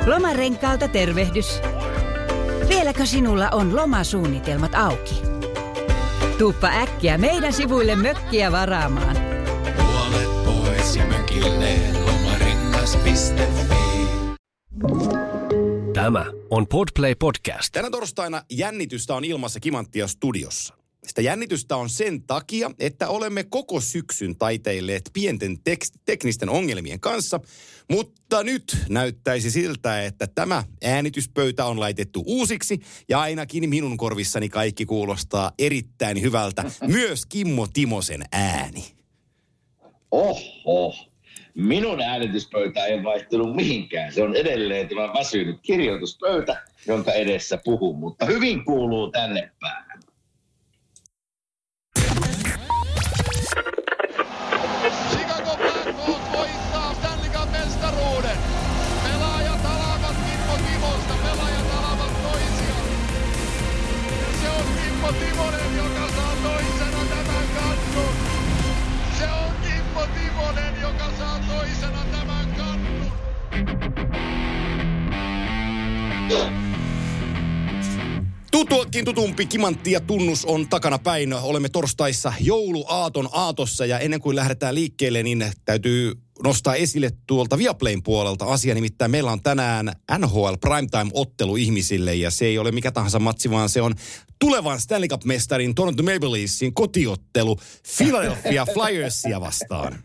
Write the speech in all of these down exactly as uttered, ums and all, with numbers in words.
Lomarenkaalta tervehdys. Vieläkö sinulla on lomasuunnitelmat auki? Tuuppa äkkiä meidän sivuille mökkiä varaamaan. Puolet pois ja mökille lomarengas piste fi. Tämä on Podplay Podcast. Tänä torstaina jännitystä on ilmassa Kimanttia studiossa. Sitä jännitystä on sen takia, että olemme koko syksyn taiteilleet pienten tekst- teknisten ongelmien kanssa, mutta nyt näyttäisi siltä, että tämä äänityspöytä on laitettu uusiksi ja ainakin minun korvissani kaikki kuulostaa erittäin hyvältä, myös Kimmo Timosen ääni. Oho, minun äänityspöytä ei vaihtunut mihinkään. Se on edelleen tämä väsynyt kirjoituspöytä, jonka edessä puhun, mutta hyvin kuuluu tänne päähän. Chicago Blackhawks voittaa Stanley Cup -mestaruuden. Pelaajat alavat Kimmo Timosta, pelaajat alavat toisiaan. Se on Kimmo Timonen, joka saa toisena tämän kannun. Se on Kimmo Timonen, joka saa toisena tämän kannun. Tutuakin tutumpi Kimantti ja tunnus on takana päin. Olemme torstaissa jouluaaton aatossa ja ennen kuin lähdetään liikkeelle, niin täytyy nostaa esille tuolta Viaplayn puolelta asia. Nimittäin meillä on tänään N H L Primetime-ottelu ihmisille ja se ei ole mikä tahansa matsi, vaan se on tulevan Stanley Cup-mestarin Toronto Maple Leafsin kotiottelu Philadelphia Flyersia vastaan.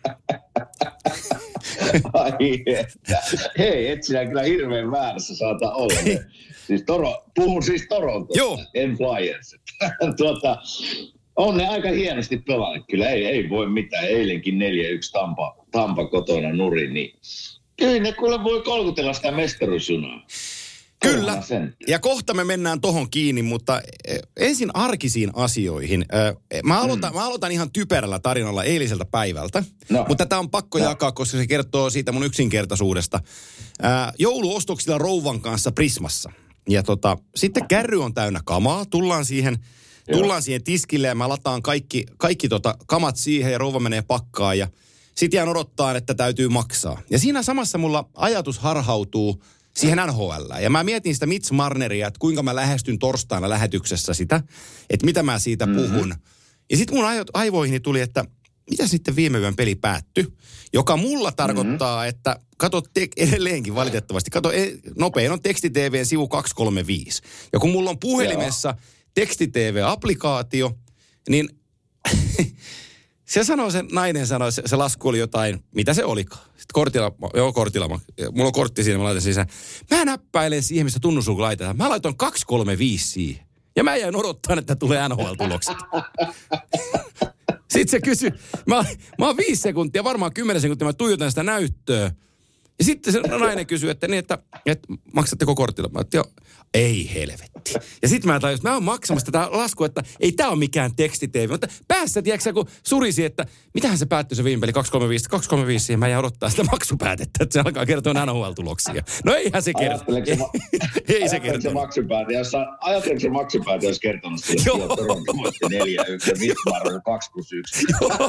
Ai että. Hei, et sinä kyllä hirveän väärässä saata olla. Siis toro, puhun siis Torontosta, Joo. en Flyers. tuota, on ne aika hienosti pelannut. Kyllä ei, ei voi mitään. Eilenkin neljä yksi Tampa, Tampa kotona nurin. Niin. Kyllä ne kuule voi kolkutella sitä mestaruusjunaa. Kyllä, ja kohta me mennään tohon kiinni, mutta ensin arkisiin asioihin. Mä aloitan, mm. mä aloitan ihan typerällä tarinalla eiliseltä päivältä, no. mutta tämä on pakko no. jakaa, koska se kertoo siitä mun yksinkertaisuudesta. Jouluostoksilla rouvan kanssa Prismassa. Ja tota, sitten kärry on täynnä kamaa, tullaan siihen, tullaan siihen tiskille ja mä lataan kaikki, kaikki tota kamat siihen ja rouva menee pakkaan ja sit jään odottaa, että täytyy maksaa. Ja siinä samassa mulla ajatus harhautuu siihen N H L. Ja mä mietin sitä Mitch Marneria, että kuinka mä lähestyn torstaina lähetyksessä sitä, että mitä mä siitä puhun. Mm-hmm. Ja sitten mun aivoihini tuli, että mitä sitten viime yön peli päättyi, joka mulla tarkoittaa, mm-hmm. että kato te- edelleenkin valitettavasti, kato e- nopein on Teksti T V:n sivu kaksisataakolmekymmentäviisi. Ja kun mulla on puhelimessa Teksti T V-applikaatio, niin se sanoo, se nainen sanoi, se, se lasku oli jotain, mitä se olikaan. Sitten kortilla, joo kortilla, mulla on kortti siinä, mä laitan sisään. Mä näppäilen siihen, missä tunnusluku laitetaan. Mä laitoin kaksisataakolmekymmentäviisi siihen. Ja mä jäin odottaa, että tulee N H L-tulokset. Sitten se kysyi, mä, mä oon viisi sekuntia, varmaan kymmenen sekuntia, mä tuijotan sitä näyttöä. Ja sitten se nainen kysyi, että niin, että, että maksatteko kortilla? Mä ajattelin, ei helvetti. Ja sitten mä tajusin, että mä oon maksamassa tätä laskua, että ei tää ole mikään teksti-T V. Mutta päässä, tiedätkö kun surisi, että mitähän se päättyi se viime peli, kaksisataakolmekymmentäviisi, kaksisataakolmekymmentäviisi siihen, mä jään odottaa sitä maksupäätettä, että se alkaa kertoa N H L-tuloksia. No eihän se kerto. Ei se kerto. Ajatteliko se maksupäätä, jos kertonut sille, että Toronto voitti neljä yksi ja Wittmar kaksi plus yksi.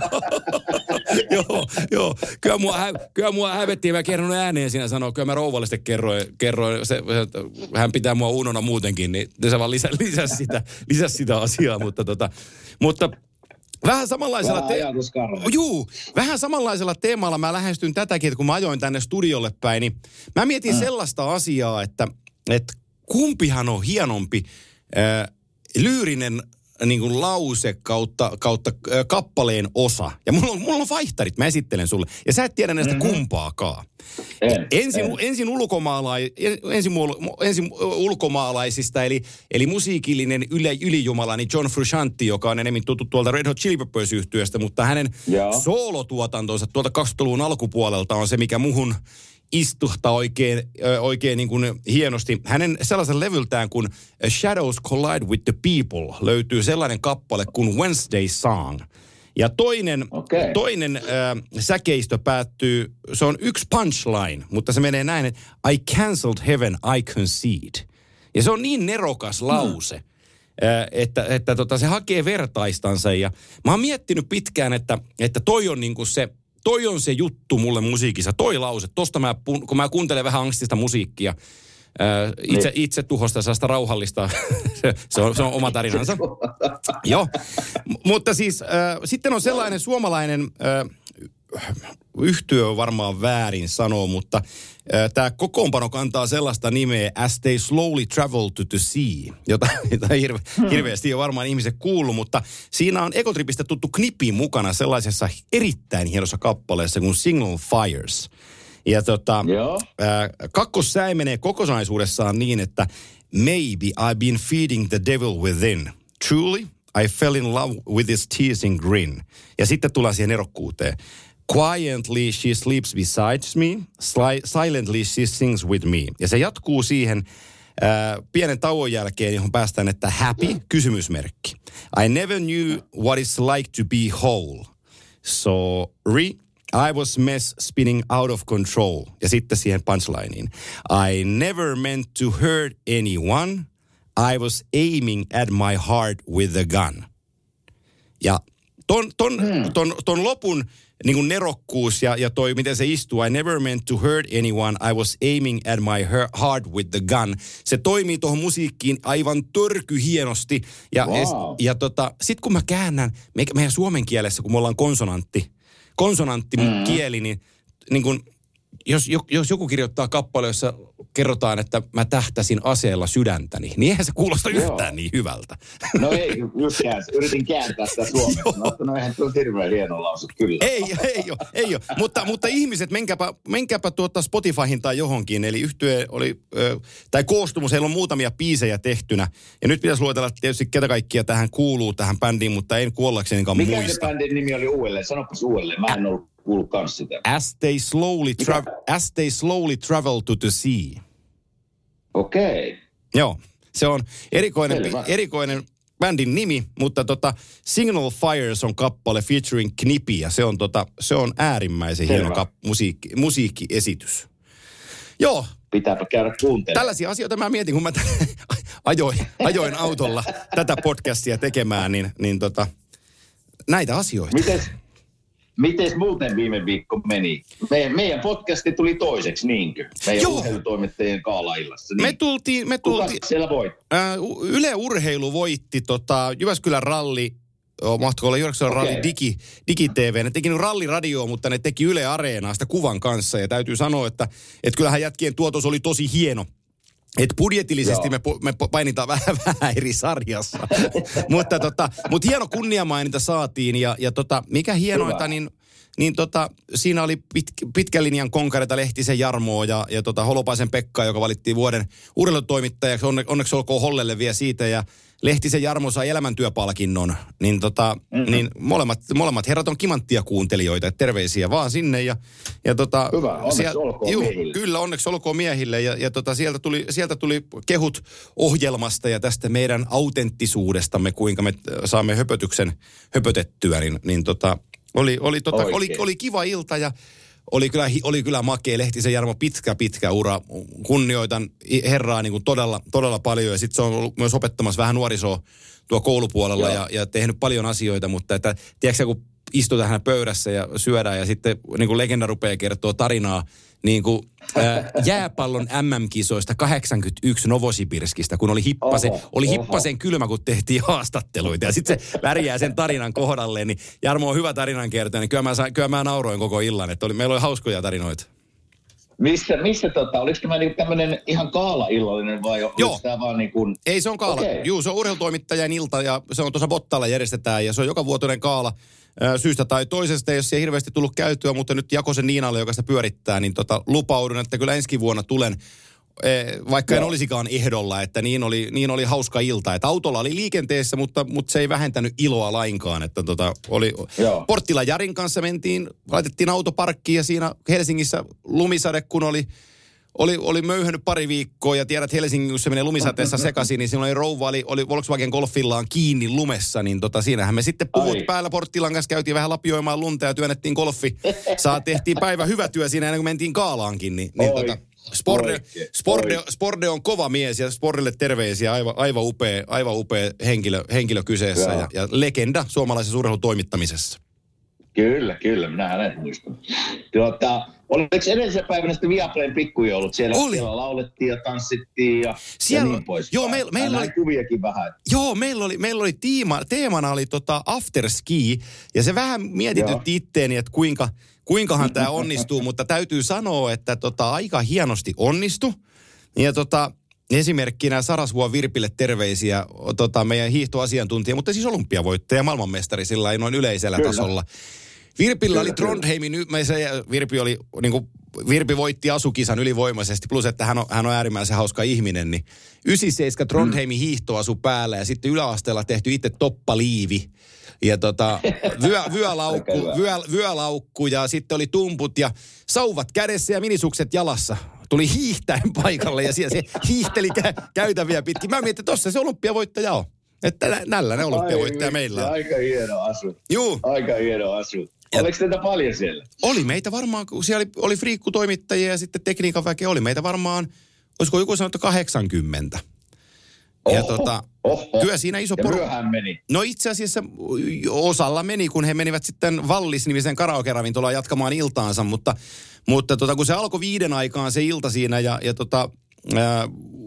Joo, joo. Kyllä mua, kyllä mua hävettiin, mä kerron ääneen siinä sanoa, kyllä mä rouvalle sitten kerroin, kerroin se, se, hän pitää mua unona muutenkin, niin se vaan lisä, lisäsi, sitä, lisäsi sitä asiaa, mutta, tota, mutta vähän samanlaisella, te- Juu, vähän samanlaisella teemalla mä lähestyn tätäkin, että kun mä ajoin tänne studiolle päin, niin mä mietin äh. sellaista asiaa, että, että kumpihan on hienompi äh, lyyrinen niin kuin lause kautta, kautta äh, kappaleen osa. Ja mulla on, mulla on vaihtarit, mä esittelen sulle. Ja sä et tiedä näistä mm-hmm. kumpaakaan. En, ensin, en. ensin, ulkomaalai, ensin, ensin ulkomaalaisista, eli, eli musiikillinen yle, ylijumala, niin John Frusciante, joka on enemmän tuttu tuolta Red Hot Chili Peppers-yhtyeestä, mutta hänen Joo. soolotuotantonsa tuolta kaksituhattaluvun alkupuolelta on se, mikä muhun istuhtaa oikein, oikein niin kuin hienosti. Hänen sellaisen levyltään kuin Shadows Collide with the People löytyy sellainen kappale kuin Wednesday Song. Ja toinen, okay. toinen äh, säkeistö päättyy, se on yksi punchline, mutta se menee näin, että I cancelled heaven, I concede. Ja se on niin nerokas lause, hmm. äh, että, että tota, se hakee vertaistansa. Ja mä oon miettinyt pitkään, että, että toi on niinku se, toi on se juttu mulle musiikissa, toi lause. Tosta mä, kun mä kuuntelen vähän angstista musiikkia, ää, itse, itse tuhosta sellaista rauhallista, se, on, se on oma tarinansa. Joo, M- mutta siis äh, sitten on sellainen suomalainen, äh, yhtye on varmaan väärin sanoa, mutta äh, tämä kokoonpano kantaa sellaista nimeä As They Slowly Travel to the Sea, jota, jota hirve, hirveästi on varmaan ihmiset kuullut, mutta siinä on Egotripistä tuttu Knippi mukana sellaisessa erittäin hienossa kappaleessa kuin Signal Fires. Ja tota, äh, kakkossää menee kokonaisuudessaan niin, että Maybe I've been feeding the devil within. Truly, I fell in love with his teasing grin. Ja sitten tullaan siihen erokkuuteen. Quietly she sleeps beside me. Sli- silently she sings with me. Ja se jatkuu siihen äh, pienen tauon jälkeen, johon päästään, että happy, kysymysmerkki. I never knew what it's like to be whole. Sorry, I was mess spinning out of control. Ja sitten siihen punchlineen. I never meant to hurt anyone. I was aiming at my heart with a gun. Ja ton, ton, mm. ton, ton lopun niin kuin nerokkuus ja, ja toi, miten se istuu. I never meant to hurt anyone. I was aiming at my heart with the gun. Se toimii tuohon musiikkiin aivan törky hienosti. Ja, wow. ja, ja tota, sit kun mä käännän, me, meidän suomen kielessä, kun me ollaan konsonantti, konsonanttikieli, mm. niin, niin kun, jos, jos joku kirjoittaa kappale, jossa kerrotaan, että mä tähtäsin aseella sydäntäni, niin eihän se kuulosta Joo. yhtään niin hyvältä. No ei, just käänsi. Yritin kääntää sitä suomeksi. No, no eihän tuo hirveän hieno lause, kyllä. Ei, ei ole, ei ole. Mutta, mutta ihmiset, menkääpä, menkääpä tuota Spotifyhin tai johonkin, eli yhtye oli, ö, tai koostumus, heillä on muutamia biisejä tehtynä, ja nyt pitäisi luetella tietysti ketä kaikkia tähän kuuluu, tähän bändiin, mutta en kuollaksenikaan muista. Mikä se bändin nimi oli uudelleen? Sanopas uudelleen, mä en ollut kuullut kans sitä. As they slowly, tra- as they slowly travel to the sea. Okei. Okay. Joo, se on erikoinen, erikoinen bändin nimi, mutta tota Signal Fires on kappale featuring Knippi, ja se on, tota, se on äärimmäisen Selvä. hieno kap- musiikki, musiikkiesitys. Joo. Pitääpä käydä kuuntelemaan. Tällaisia asioita mä mietin, kun mä t- ajoin, ajoin autolla tätä podcastia tekemään, niin, niin tota, näitä asioita. Mites? Miten muuten viime viikko meni? Meidän, meidän podcasti tuli toiseksi, niinkö? Meidän Joo. urheilutoimittajien kaalaillassa. Niin. Me tultiin... Me tultiin Kuka siellä voitti? Äh, Yle Urheilu voitti tota, Jyväskylän ralli, oh, mahtoiko olla Jyväskylän okay. ralli digi, digi-tv. Ne teki ralliradioa, mutta ne teki Yle Areenaa sitä kuvan kanssa. Ja täytyy sanoa, että, että kyllähän jätkien tuotos oli tosi hieno. Että budjetillisesti me, me painitaan vähän, vähän eri sarjassa. mutta, tota, mutta hieno kunniamaininta saatiin ja, ja tota, mikä hienointa, niin, niin tota, siinä oli pit, pitkän linjan konkareita Lehtisen Jarmoa ja, ja tota Holopaisen Pekka, joka valittiin vuoden urheilutoimittajaksi. Onne, onneksi olkoon Hollelle vielä siitä ja Lehtisen Jarmo sai elämäntyöpalkinnon. Niin, tota, mm-hmm. niin molemmat, molemmat herrat on kimanttia kuuntelijoita, että terveisiä vaan sinne. Ja, ja tota, Hyvä, onneksi siel, olkoon juu, miehille. Kyllä, onneksi olkoon miehille. Ja, ja tota, sieltä, tuli, sieltä tuli kehut ohjelmasta ja tästä meidän autenttisuudestamme, kuinka me saamme höpötyksen höpötettyä. Niin, niin tota, oli, oli, tota, oli, oli kiva ilta ja oli kyllä, oli kyllä makea. Lehtisen Jarmo pitkä, pitkä ura. Kunnioitan herraa niin kuin todella, todella paljon. Ja sitten se on ollut myös opettamassa vähän nuorisoa tuo koulupuolella ja, ja tehnyt paljon asioita. Mutta että, tiedätkö, kun istutaan tähän pöydässä ja syödään ja sitten niin kuin legenda rupeaa kertoa tarinaa niin kuin ää, jääpallon äm äm-kisoista kahdeksankymmentäyksi Novosibirskistä, kun oli hippasen, oho, oli hippasen oho. kylmä, kun tehtiin haastatteluita. Ja sitten se värjää sen tarinan kohdalleen, niin Jarmo on hyvä tarinankertoja, niin kyllä mä, kyllä mä nauroin koko illan, että oli, meillä oli hauskoja tarinoita. Missä, missä tota, oliko tämä niinku tämmöinen ihan kaala-illallinen vai oliko tämä vaan niin kuin... Ei, se on kaala. Okay. Juu, se on urheilutoimittajan ilta ja se on tuossa Bottalla järjestetään ja se on joka vuotuinen kaala. Syystä tai toisesta, jos ei hirveästi tullut käytyä, mutta nyt Jakosen Niinalle, joka sitä pyörittää, niin tota, lupaudun, että kyllä ensi vuonna tulen, vaikka Joo. en olisikaan ehdolla, että niin oli, niin oli hauska ilta. Että autolla oli liikenteessä, mutta, mutta se ei vähentänyt iloa lainkaan. Että tota, oli, Porttila Jarin kanssa mentiin, laitettiin autoparkkiin ja siinä Helsingissä lumisade, kun oli... Oli, oli möyhännyt pari viikkoa ja tiedät Helsingin, kun se menee lumisateessa sekaisin, niin siinä oli rouva, oli, oli Volkswagen Golfillaan kiinni lumessa, niin tota, siinähän me sitten puvut Ai. päällä Porttilan kanssa käytiin vähän lapioimaan lunta ja työnnettiin golfi. Saa tehtiin päivä hyvä työ siinä ennen kuin mentiin kaalaankin, niin, niin tota, Sporde, Sporde, Sporde on kova mies ja Spordelle terveisiä, aivan, aivan upea, aivan upea henkilö, henkilö kyseessä ja, ja legenda suomalaisessa urheilutoimittamisessa. Kyllä, kyllä, minä hänet muistan. Tuota, oliko edellisen päivänä sitten Viaplayn pikkujoulut? Siellä, siellä laulettiin ja tanssittiin ja, siellä, ja niin pois. Joo, meillä meil oli kuviakin vähän. Joo, meillä oli, meillä oli tiima, teemana oli tota afterski, ja se vähän mietitytti itteeni, että kuinka, kuinkahan tämä onnistuu, mutta täytyy sanoa, että tota, aika hienosti onnistui. Ja tota, esimerkkinä Sarasvuon Virpille terveisiä, tota, meidän hiihtoasiantuntija, mutta siis olympiavoittaja, maailmanmestari sillä noin yleisellä Kyllä. tasolla. Virpillä kyllä, oli Trondheimin, Virpi, oli, niin kuin, Virpi voitti asukisan ylivoimaisesti, plus että hän on, hän on äärimmäisen hauska ihminen, niin yhdeksänkymmentäseitsemän Trondheimin mm. hiihtoasu päällä ja sitten yläasteella tehty itse toppaliivi. Ja tota, vyö, vyölaukku, vyö, vyölaukku ja sitten oli tumput ja sauvat kädessä ja minisukset jalassa. Tuli hiihtäen paikalle ja siellä se hiihteli kä- käytäviä pitkin. Mä mietin, että tossa se olympiavoittaja on. Että nällä ne olympiavoittaja meillä on. Aika hieno asu. Juu. Aika hieno asu. Oliko teitä paljon siellä? Oli meitä varmaan, kun siellä oli, oli friikkutoimittajia ja sitten tekniikan väkeä. Oli meitä varmaan, olisiko joku sanottu kahdeksankymmentä. Ja oho, tota, oho. kyllä siinä iso porukka. Ja myöhään meni. No itse asiassa osalla meni, kun he menivät sitten Vallis-nimisen karaoke-ravintolaan jatkamaan iltaansa, mutta, mutta tota, kun se alkoi viiden aikaan se ilta siinä ja, ja tota, ää,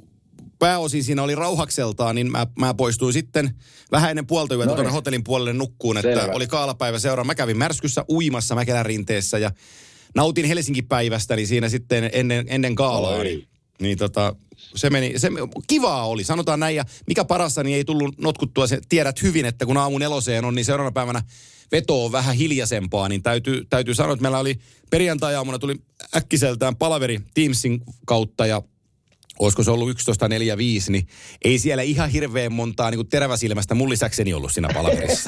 pääosin siinä oli rauhakseltaan, niin mä, mä poistuin sitten vähän ennen puolta yötä no tuonne hotellin puolelle nukkuun, että Selvä. Oli kaalapäivä seuraava. Mä kävin Märskyssä uimassa Mäkelän rinteessä ja nautin Helsinki-päivästä, niin siinä sitten ennen, ennen kaalaa. Oi. Niin, niin tota, se meni, se, kivaa oli, sanotaan näin, ja mikä parassa, niin ei tullut notkuttua, se tiedät hyvin, että kun aamu neloseen on, niin seuraavana päivänä veto on vähän hiljaisempaa, niin täytyy, täytyy sanoa, että meillä oli perjantai-aamuna tuli äkkiseltään palaveri Teamsin kautta, ja olisiko se ollut yksitoista neljäkymmentäviisi, niin ei siellä ihan hirveän montaa niin kuin teräväsilmästä mun lisäkseni ollut siinä palaverissa.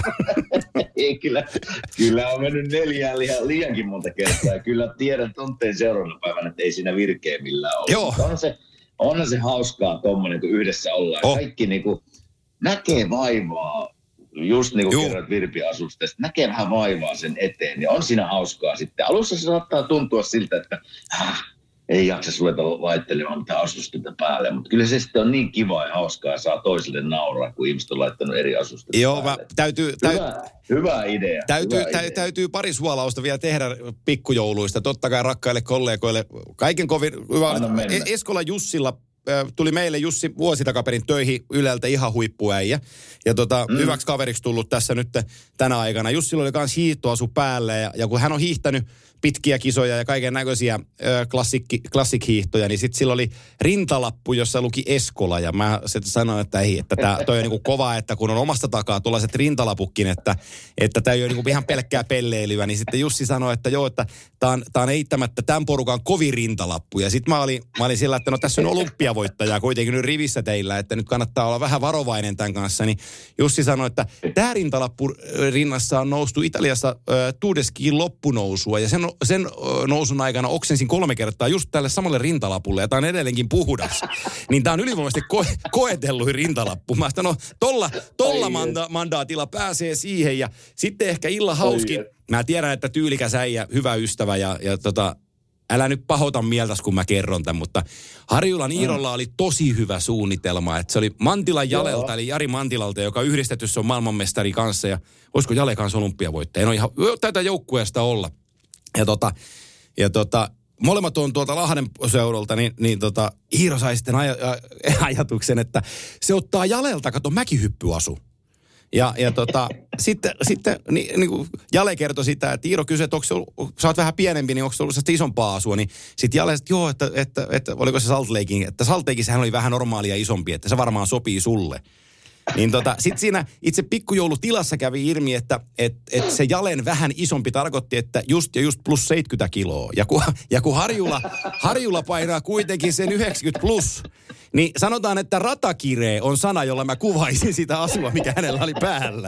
Ei, kyllä, kyllä on mennyt neljään liian, liiankin monta kertaa. Kyllä tiedän tunteen seuraavana päivänä, että ei siinä virkeä millään ole. Joo. On se, on se hauskaa tuommoinen, kun yhdessä ollaan. Oh. Kaikki niin kuin näkee vaivaa, just niin kuin kerroit Virpi-asusta, näkee vähän vaivaa sen eteen. Ja on siinä hauskaa sitten. Alussa se saattaa tuntua siltä, että äh, ei jaksa ruveta laittelemaan mitään asusteita päälle, mutta kyllä se sitten on niin kiva ja hauskaa ja saa toiselle nauraa, kun ihmiset on laittanut eri asusteita Joo, päälle. Mä, täytyy, täy, hyvä, hyvä idea. Täytyy, hyvä tä, idea. täytyy pari suolausta vielä tehdä pikkujouluista. Totta kai rakkaille kollegoille. Kaiken kovin hyvä. Eskola Jussilla tuli meille Jussi vuosi takaperin töihin Yleltä ihan huippuäijä. Ja tota, mm. hyväksi kaveriksi tullut tässä nyt tänä aikana. Jussilla oli myös hiihtoasu päällä ja, ja kun hän on hiihtänyt pitkiä kisoja ja kaiken näköisiä klassikhiihtoja, niin sitten sillä oli rintalappu, jossa luki Eskola. Ja mä sitten sanoin, että ei, että tää, toi on niinku kova, että kun on omasta takaa tuollaiset rintalapukkin, että että tämä ei ole niinku ihan pelkkää pelleilyä. Niin sitten Jussi sanoi, että joo, että tämä on, on eittämättä tämän porukan kovin rintalappu. Ja sitten mä olin, mä olin sillä, että no tässä on olympiavoittaja kuitenkin nyt rivissä teillä, että nyt kannattaa olla vähän varovainen tämän kanssa. Niin Jussi sanoi, että tämä rintalappu rinnassa on noustu Italiassa äh, Tour de Skiin loppunousua ja sen sen nousun aikana oksensin kolme kertaa just tälle samalle rintalapulle, ja tämä on edelleenkin puhdas. Niin tämä on ylivoimaisesti ko- koetelluin rintalappu. Mä sanoin, no tolla, tolla manda- mandaatilla pääsee siihen, ja sitten ehkä illan hauskin. Mä tiedän, että tyylikäs äijä, hyvä ystävä, ja, ja tota, älä nyt pahota mieltäs, kun mä kerron tämän, mutta Harjulan Iirolla oli tosi hyvä suunnitelma, että se oli Mantilan Jalelta, Joo. eli Jari Mantilalta, joka yhdistetyssä on maailmanmestari kanssa, ja olisiko Jale kanssa olympiavoittaja? En ole ihan, täytä joukkueesta olla. Ja tota, ja tota, molemmat on tuolta Lahden seudulta, niin, niin tota, Iiro sai sitten aj- ajatuksen, että se ottaa Jalelta, kato, mäkihyppyasu. Ja, ja tota, sitten, sitten niin, niin kuin Jale kertoi sitä, että Iiro kysyi, että onko se ollut, sä oot vähän pienempi, niin onko se ollut sitä isompaa asua, niin sitten Jale, että joo, että, että, että oliko se Salt Lakein, että Salt Lakeissa hän oli vähän normaalia isompi, että se varmaan sopii sulle. Niin tota, sitten siinä itse pikkujoulutilassa kävi ilmi, että et, et se Jalen vähän isompi tarkoitti, että just ja just plus seitsemänkymmentä kiloa. Ja kun, ja kun Harjula, Harjula painaa kuitenkin sen yhdeksänkymmentä plus, niin sanotaan, että ratakiree on sana, jolla mä kuvaisin sitä asua, mikä hänellä oli päällä.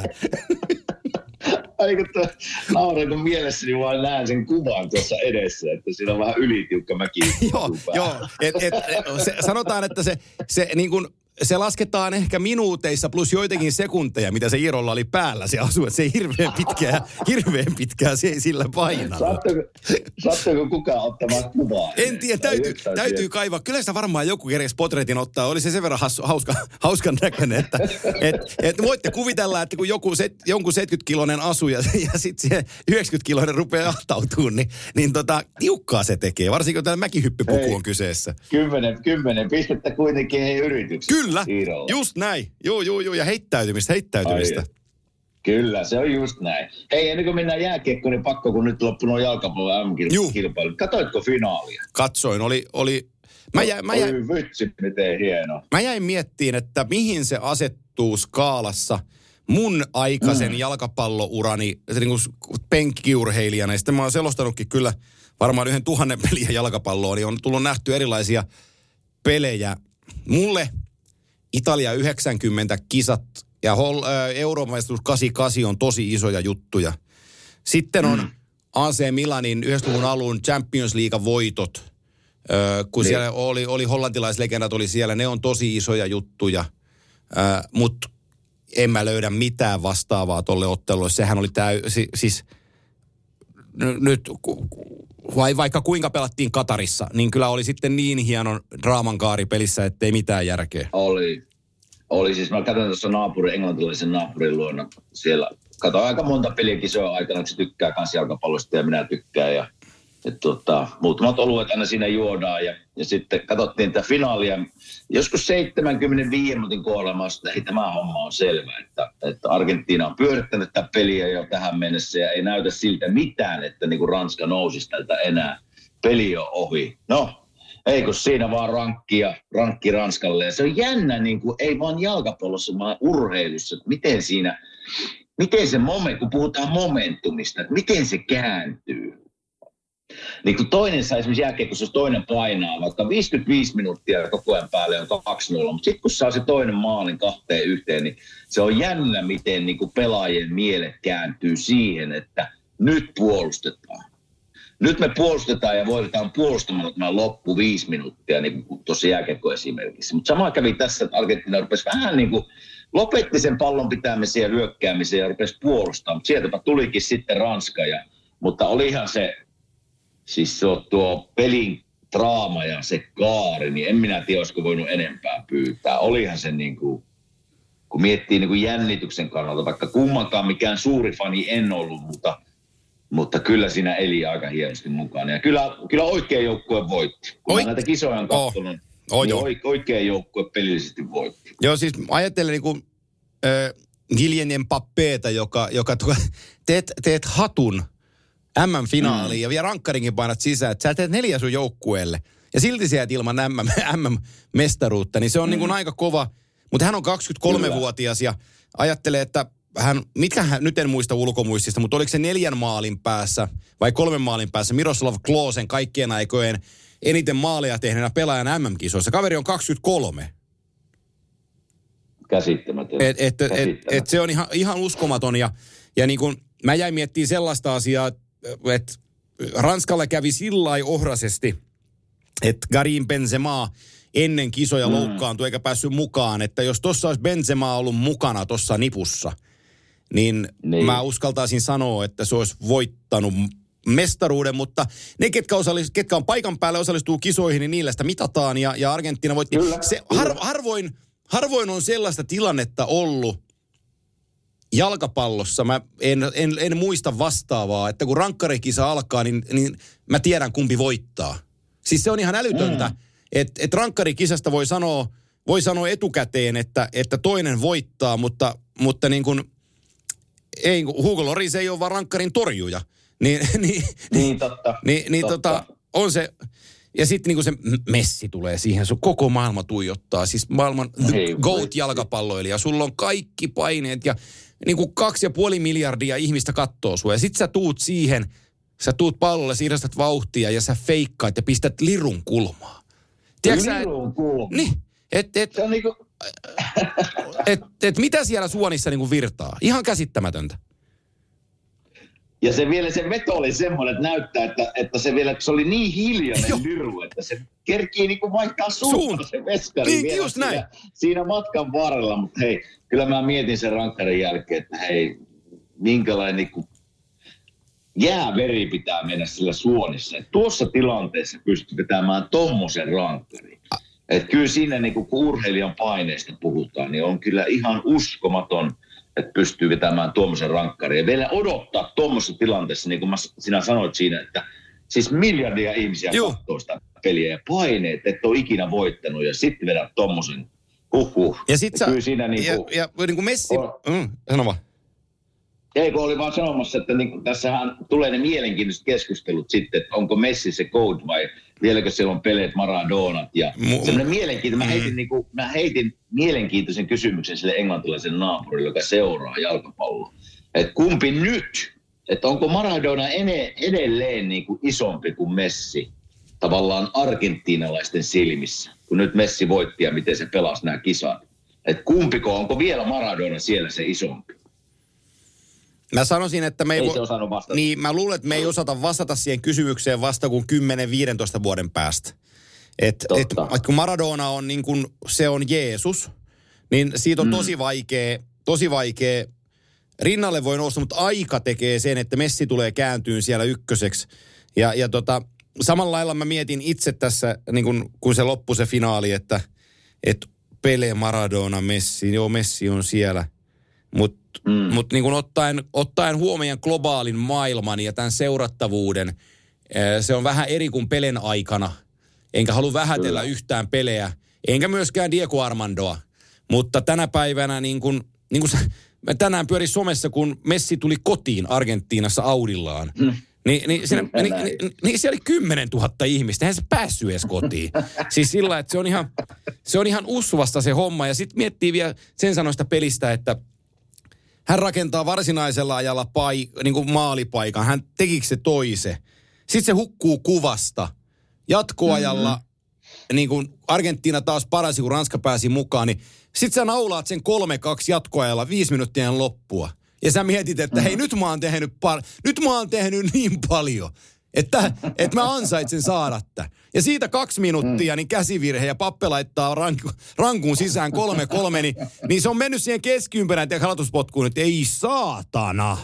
Aika tuo nauran, kun mielessäni vaan näen sen kuvan tuossa edessä, että siinä on vähän ylitiukka mäki. Joo, joo. Et, et, se, sanotaan, että se, se niin kuin se lasketaan ehkä minuuteissa plus joitakin sekunteja, mitä se Iirolla oli päällä se asu. Se ei hirveän pitkää, hirveän pitkää se ei sillä painanut. Sattuiko kukaan ottamaan kuvaa? En tiedä, täytyy, täytyy kaivaa. Kyllä sitä varmaan joku kerran potretin ottaa. Oli se sen verran hassu, hauska, hauskan näköinen, että et, et voitte kuvitella, että kun joku set, jonkun seitsemänkymmentä-kiloinen asu ja, ja sitten se yhdeksänkymmentä-kiloinen rupeaa ahtautumaan, niin, niin tota, tiukkaa se tekee. Varsinkin kun täällä mäkihyppypuku on kyseessä. Kymmenen, kymmenen pistettä kuitenkin ei yrityksiä. Kyllä, Iirolla. Just näin. Joo, joo, joo. Ja heittäytymistä, heittäytymistä. Ai, kyllä, se on just näin. Hei, ennen kuin mennään jääkiekkoon, niin pakko, kun nyt loppunut jalkapallon M M-kilpailu. Katoitko finaalia? Katsoin, oli... oli mä jäin, mä jäin, Oi vitsi, miten hieno. Mä jäin miettiin, että mihin se asettuu skaalassa mun aikaisen mm. jalkapallourani niin kuin penkkiurheilijana. Ja sitten mä oon selostanutkin kyllä varmaan yhden tuhannen peliä jalkapalloa, niin on tullut nähty erilaisia pelejä. Mulle Italia yhdeksänkymmentä kisat ja Hol- äh, Euroopan mestaruus kahdeksankymmentäkahdeksan on tosi isoja juttuja. Sitten on mm. A C Milanin yhdeksänkymmentäluvun alun Champions League voitot, äh, kun niin. siellä oli, oli hollantilaislegendat oli siellä, ne on tosi isoja juttuja, äh, mutta en mä löydä mitään vastaavaa tolle ottelulle. Sehän oli täy, si, siis n- nyt vai vaikka kuinka pelattiin Katarissa, niin kyllä oli sitten niin hienon draaman kaari pelissä, ettei mitään järkeä. Oli. Oli siis, mä katsoin tuossa naapurin, englantilaisen naapurin luona siellä. Katsoin aika monta peliä kisoja aikana, kun se tykkää kans jalkapallosta ja minä tykkään. Ja, ja tota, muutamat oluet aina siinä juodaan ja, ja sitten katsottiin tätä finaalia. Joskus seitsemänkymmentäviisi minuutin kohdalla mä sanoin, että tämä homma on selvä, että, että Argentiina on pyörittänyt tätä peliä jo tähän mennessä ja ei näytä siltä mitään, että niin kuin Ranska nousisi tältä enää. Peli on ohi. No. Ei kun siinä vaan rankkia, rankki Ranskalle. Ja se on jännä, niin kuin, ei vaan jalkapallossa, vaan urheilussa. Että miten siinä, miten se moment, kun puhutaan momentumista, että miten se kääntyy. Niin kun toinen saa esimerkiksi jälkeen, kun toinen painaa, vaikka viisikymmentäviisi minuuttia koko ajan päälle on kaksi nolla. Mutta sitten kun saa se toinen maalin kahteen yhteen, niin se on jännä, miten niin kuin pelaajien mielet kääntyy siihen, että nyt puolustetaan. Nyt me puolustetaan ja voitetaan puolustamalla tämä loppu viisi minuuttia, niin kuin tuossa jääkiekko esimerkiksi. Mutta sama kävi tässä, että Argentiina rupesi vähän niin kuin, lopetti sen pallon pitämisen ja hyökkäämisen ja rupesi puolustamaan. Mutta sieltäpä tulikin sitten Ranska. Ja, mutta olihan se, siis se on tuo pelin draama ja se kaari, niin en minä tiedä, olisiko voinut enempää pyytää. Olihan se niin kuin, kun miettii niin kuin jännityksen kannalta, vaikka kummankaan mikään suuri fani en ollut, mutta... Mutta kyllä siinä eli aika hienosti mukana. Ja kyllä, kyllä oikea joukkue voitti. Kun Oi. näitä kisoja on katsonut, oh. niin oikea joukkue pelillisesti voitti. Joo, siis ajattelen niin kuin äh, Kylian Mbappéta, joka, joka tuo, teet, teet hatun M M-finaaliin mm. ja vielä rankkarinkin painat sisään. Että sä teet neljä sun joukkueelle ja silti sä et ilman M M-mestaruutta. Niin se on mm. niin kuin aika kova. Mutta hän on kaksikymmentäkolmevuotias ja ajattelee, että hän, mitkä hän, nyt en muista ulkomuistista, mutta oliko se neljän maalin päässä vai kolmen maalin päässä Miroslav Klosen kaikkien aikojen eniten maaleja tehneenä pelaajan M M-kisoissa. Kaveri on kaksikymmentäkolme. Käsittämätön. Et, et, et, et, et se on ihan, ihan uskomaton ja, ja niin kun mä jäin miettimään sellaista asiaa, että Ranskalle kävi sillai ohrasesti, että Karim Benzema ennen kisoja mm. loukkaantui eikä päässyt mukaan, että jos tuossa olisi Benzema ollut mukana tuossa nipussa, niin, niin mä uskaltaisin sanoa, että se olisi voittanut mestaruuden, mutta ne, ketkä, osallis, ketkä on paikan päällä osallistuu kisoihin, niin niillä sitä mitataan ja, ja Argentiina voitti. Kyllä, se, har, harvoin, harvoin on sellaista tilannetta ollut jalkapallossa, mä en, en, en muista vastaavaa, että kun rankkarikisa alkaa, niin, niin mä tiedän kumpi voittaa. Siis se on ihan älytöntä, mm. että et rankkarikisasta voi sanoa, voi sanoa etukäteen, että, että toinen voittaa, mutta, mutta niin kuin ei, Hugo Lloris ei ole vaan rankkarin torjuja. Niin, niin, niin totta. Niin, niin totta. Tota, on se, ja sitten niin kuin se Messi tulee siihen, sun koko maailma tuijottaa. Siis maailman GOAT-jalkapalloilija. Sulla on kaikki paineet ja niin kuin kaksi ja puoli miljardia ihmistä kattoo sua. Ja sit sä tuut siihen, sä tuut pallolle, siirrät vauhtia ja sä feikkaat ja pistät lirun kulmaa. Tiedätkö lirun kulmaa? Niin. Et, et, se on niinku... et, et mitä siellä suonissa niinku virtaa? Ihan käsittämätöntä. Ja se vielä se veto oli semmoinen, että näyttää, että, että se vielä, se oli niin hiljainen liru, että se kerkii niin kuin vaihtaa suuntaan se veskari niin, vielä just näin. Siinä, siinä matkan varrella. Mutta hei, kyllä mä mietin sen rankkarin jälkeen, että hei, minkälainen niin kuin jääveri pitää mennä sillä suonissa. Et tuossa tilanteessa pystyy vetämään tommosen rankkarin. Että kyllä siinä, niin kun urheilijan paineista puhutaan, niin on kyllä ihan uskomaton, että pystyy vetämään tuommoisen rankkarin. Ja vielä odottaa tuommoisessa tilanteessa, niin kuin mä, sinä sanoit siinä, että siis miljardia ihmisiä katsoo sitä peliä ja paineet, että ole ikinä voittanut ja sitten vedät tuommoisen huhhuh. Ja sit sä, kyllä siinä niin kuin, ja, ja niin kuin Messi, on, mm, sano vaan. Ei, kun oli vaan sanomassa, että niin, tässähän tulee ne mielenkiintoiset keskustelut sitten, että onko Messi se GOAT vai vieläkö siellä on Pelet, Maradonat ja M- semmoinen mielenkiintoinen. Mä heitin, mm. niin kuin, mä heitin mielenkiintoisen kysymyksen sille englantilaisen naapurille, joka seuraa jalkapalloa. Että kumpi nyt? Että onko Maradona ene, edelleen niin kuin isompi kuin Messi tavallaan argentiinalaisten silmissä, kun nyt Messi voitti ja miten se pelasi nämä kisat. Että kumpiko, onko vielä Maradona siellä se isompi? Mä sanoisin, että me ei, ei vo... se osannut vastata. Niin, mä luulen, että me ei osata vastata siihen kysymykseen vasta kuin kymmenen viisitoista vuoden päästä. Et, et, et kun Maradona on niin kuin, se on Jeesus, niin siitä on mm. tosi vaikea, tosi vaikea. Rinnalle voi nousta, mutta aika tekee sen, että Messi tulee kääntyyn siellä ykköseksi. Ja, ja tota, samalla lailla mä mietin itse tässä, niin kun, kun se loppui se finaali, että et Pele, Maradona, Messi, joo Messi on siellä. Mutta mm. mut niin kun ottaen, ottaen huomioon globaalin maailman ja tämän seurattavuuden, se on vähän eri kuin Pelen aikana. Enkä halua vähätellä Kyllä. yhtään Peleä, enkä myöskään Diego Armandoa. Mutta tänä päivänä niin kun, niin kun mä tänään pyörin somessa, kun Messi tuli kotiin Argentiinassa Audillaan. Mm. Niin, niin, siinä, niin, niin, niin siellä oli kymmenen tuhatta ihmistä. Eihän se päässyt edes kotiin. Siis sillä, että se on ihan, se on ihan usvasta se homma. Ja sitten miettii vielä sen sanoista pelistä, että hän rakentaa varsinaisella ajalla pai, niin kuin maalipaikan. Hän tekikö se toise? Sitten se hukkuu kuvasta. Jatkoajalla, mm-hmm. niin kuin Argentiina taas parasi, kun Ranska pääsi mukaan, niin sitten sä naulaat sen kolme kaksi jatkoajalla viisi minuuttia loppua. Ja sä mietit, että hei, nyt mä oon tehnyt, pal- nyt mä oon tehnyt niin paljon, että, että mä ansaitsen saada tämän. Ja siitä kaksi minuuttia, niin käsivirhe ja Pappe laittaa ranku, rankuun sisään kolme kolme, niin, niin se on mennyt siihen keskiympärään ja halatuspotkuun, että ei saatana.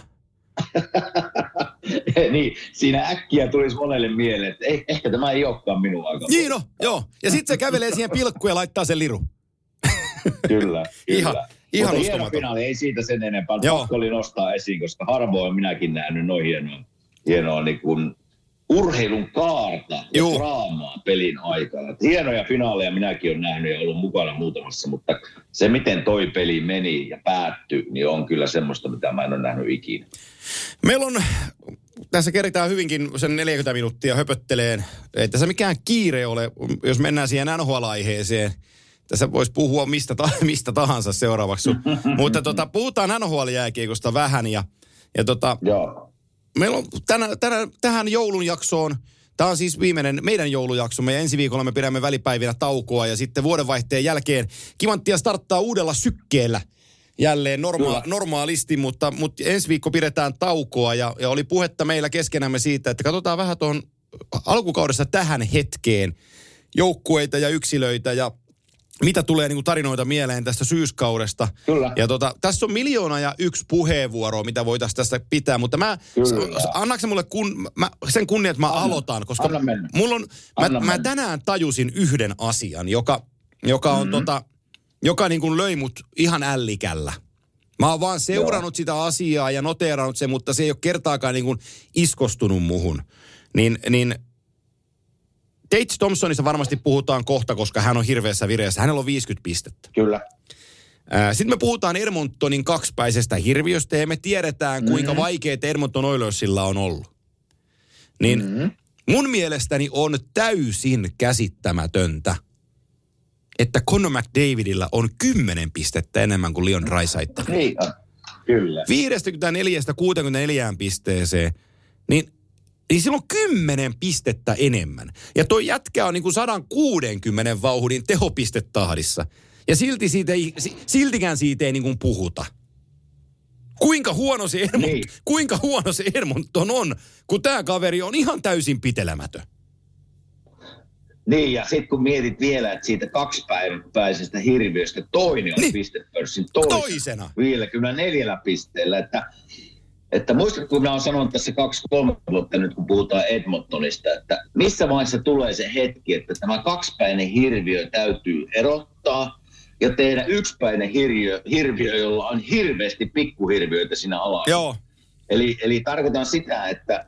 Niin, siinä äkkiä tulisi monelle mieleen, että eh, ehkä tämä ei olekaan minun aika. Niin no, joo. Ja sitten se kävelee siihen pilkkuun ja laittaa sen liru. Kyllä, kyllä. Ihan, ihan mutta hieno finaali, ei siitä sen enempää. Pakko oli nostaa esiin, koska harvoin minäkin nähnyt noin hienoa, hienoa niin kuin urheilun kaarta ja Juu. draamaa pelin aikana. Et hienoja finaaleja minäkin olen nähnyt ja ollut mukana muutamassa, mutta se miten toi peli meni ja päättyi, niin on kyllä semmoista, mitä mä en ole nähnyt ikinä. Meillä on, tässä keritään hyvinkin sen neljäkymmentä minuuttia höpötteleen. Ei tässä mikään kiire ole, jos mennään siihen N H L-aiheeseen. Tässä voisi puhua mistä, ta- mistä tahansa seuraavaksi. Mutta tota, puhutaan N H L-jääkiekosta vähän. Ja, ja tota, Joo. meillä on tänä, tänä, tähän joulun jaksoon, tämä on siis viimeinen meidän joulujaksomme. Ja ensi viikolla me pidämme välipäivinä taukoa. Ja sitten vuodenvaihteen jälkeen Kimanttia starttaa uudella sykkeellä jälleen norma- normaalisti. Mutta, mutta ensi viikko pidetään taukoa. Ja, ja oli puhetta meillä keskenämme siitä, että katsotaan vähän tuohon alkukaudessa tähän hetkeen joukkueita ja yksilöitä ja mitä tulee niin kuin tarinoita mieleen tästä syyskaudesta. Kyllä. Ja tota, tässä on miljoona ja yksi puheenvuoroa, mitä voitaisiin tästä pitää, mutta mä, annaksen mulle kun, mä, sen kunnia, että mä Anna. aloitan, koska mulla on, mä, mä tänään tajusin yhden asian, joka, joka on mm-hmm. tota, joka niin kuin löi mut ihan ällikällä. Mä oon vaan seurannut Joo. sitä asiaa ja noteerannut sen, mutta se ei ole kertaakaan niin kuin iskostunut muhun. Niin, niin Tage Thompsonista varmasti puhutaan kohta, koska hän on hirveässä vireessä. Hänellä on viisikymmentä pistettä. Kyllä. Sitten me puhutaan Edmontonin kaksipäisestä hirviöstä ja me tiedetään, kuinka mm-hmm. vaikeet Edmonton Oilersilla on ollut. Niin mm-hmm. mun mielestäni on täysin käsittämätöntä, että Connor McDavidillä on kymmenen pistettä enemmän kuin Leon Draisaitlilla. Niin, kyllä. viisikymmentäneljästä kuusikymmentäneljään pisteeseen, niin Niin sillä on kymmenen pistettä enemmän. Ja toi jätkä on niin kuin sata kuusikymmentä vauhdin tehopistetahdissa. Ja silti siitä ei, siltikään siitä ei niin kuin puhuta. Kuinka huono se Edmonton, niin. kuinka huono se Edmonton on, kun tämä kaveri on ihan täysin pitelemätön. Niin, ja sitten kun mietit vielä, että siitä kaksipäiväisestä hirviöstä toinen on niin. pistepörssin toisena, toisena. viisikymmentäneljä pisteellä. Että, että muistatko, kun mä oon sanonut tässä kaksi kolme vuotta nyt, kun puhutaan Edmontonista, että missä vaiheessa tulee se hetki, että tämä kaksipäinen hirviö täytyy erottaa ja tehdä yksipäinen hirviö, hirviö jolla on hirveästi pikkuhirviöitä siinä alalla. Joo. Eli, eli tarkoitan sitä, että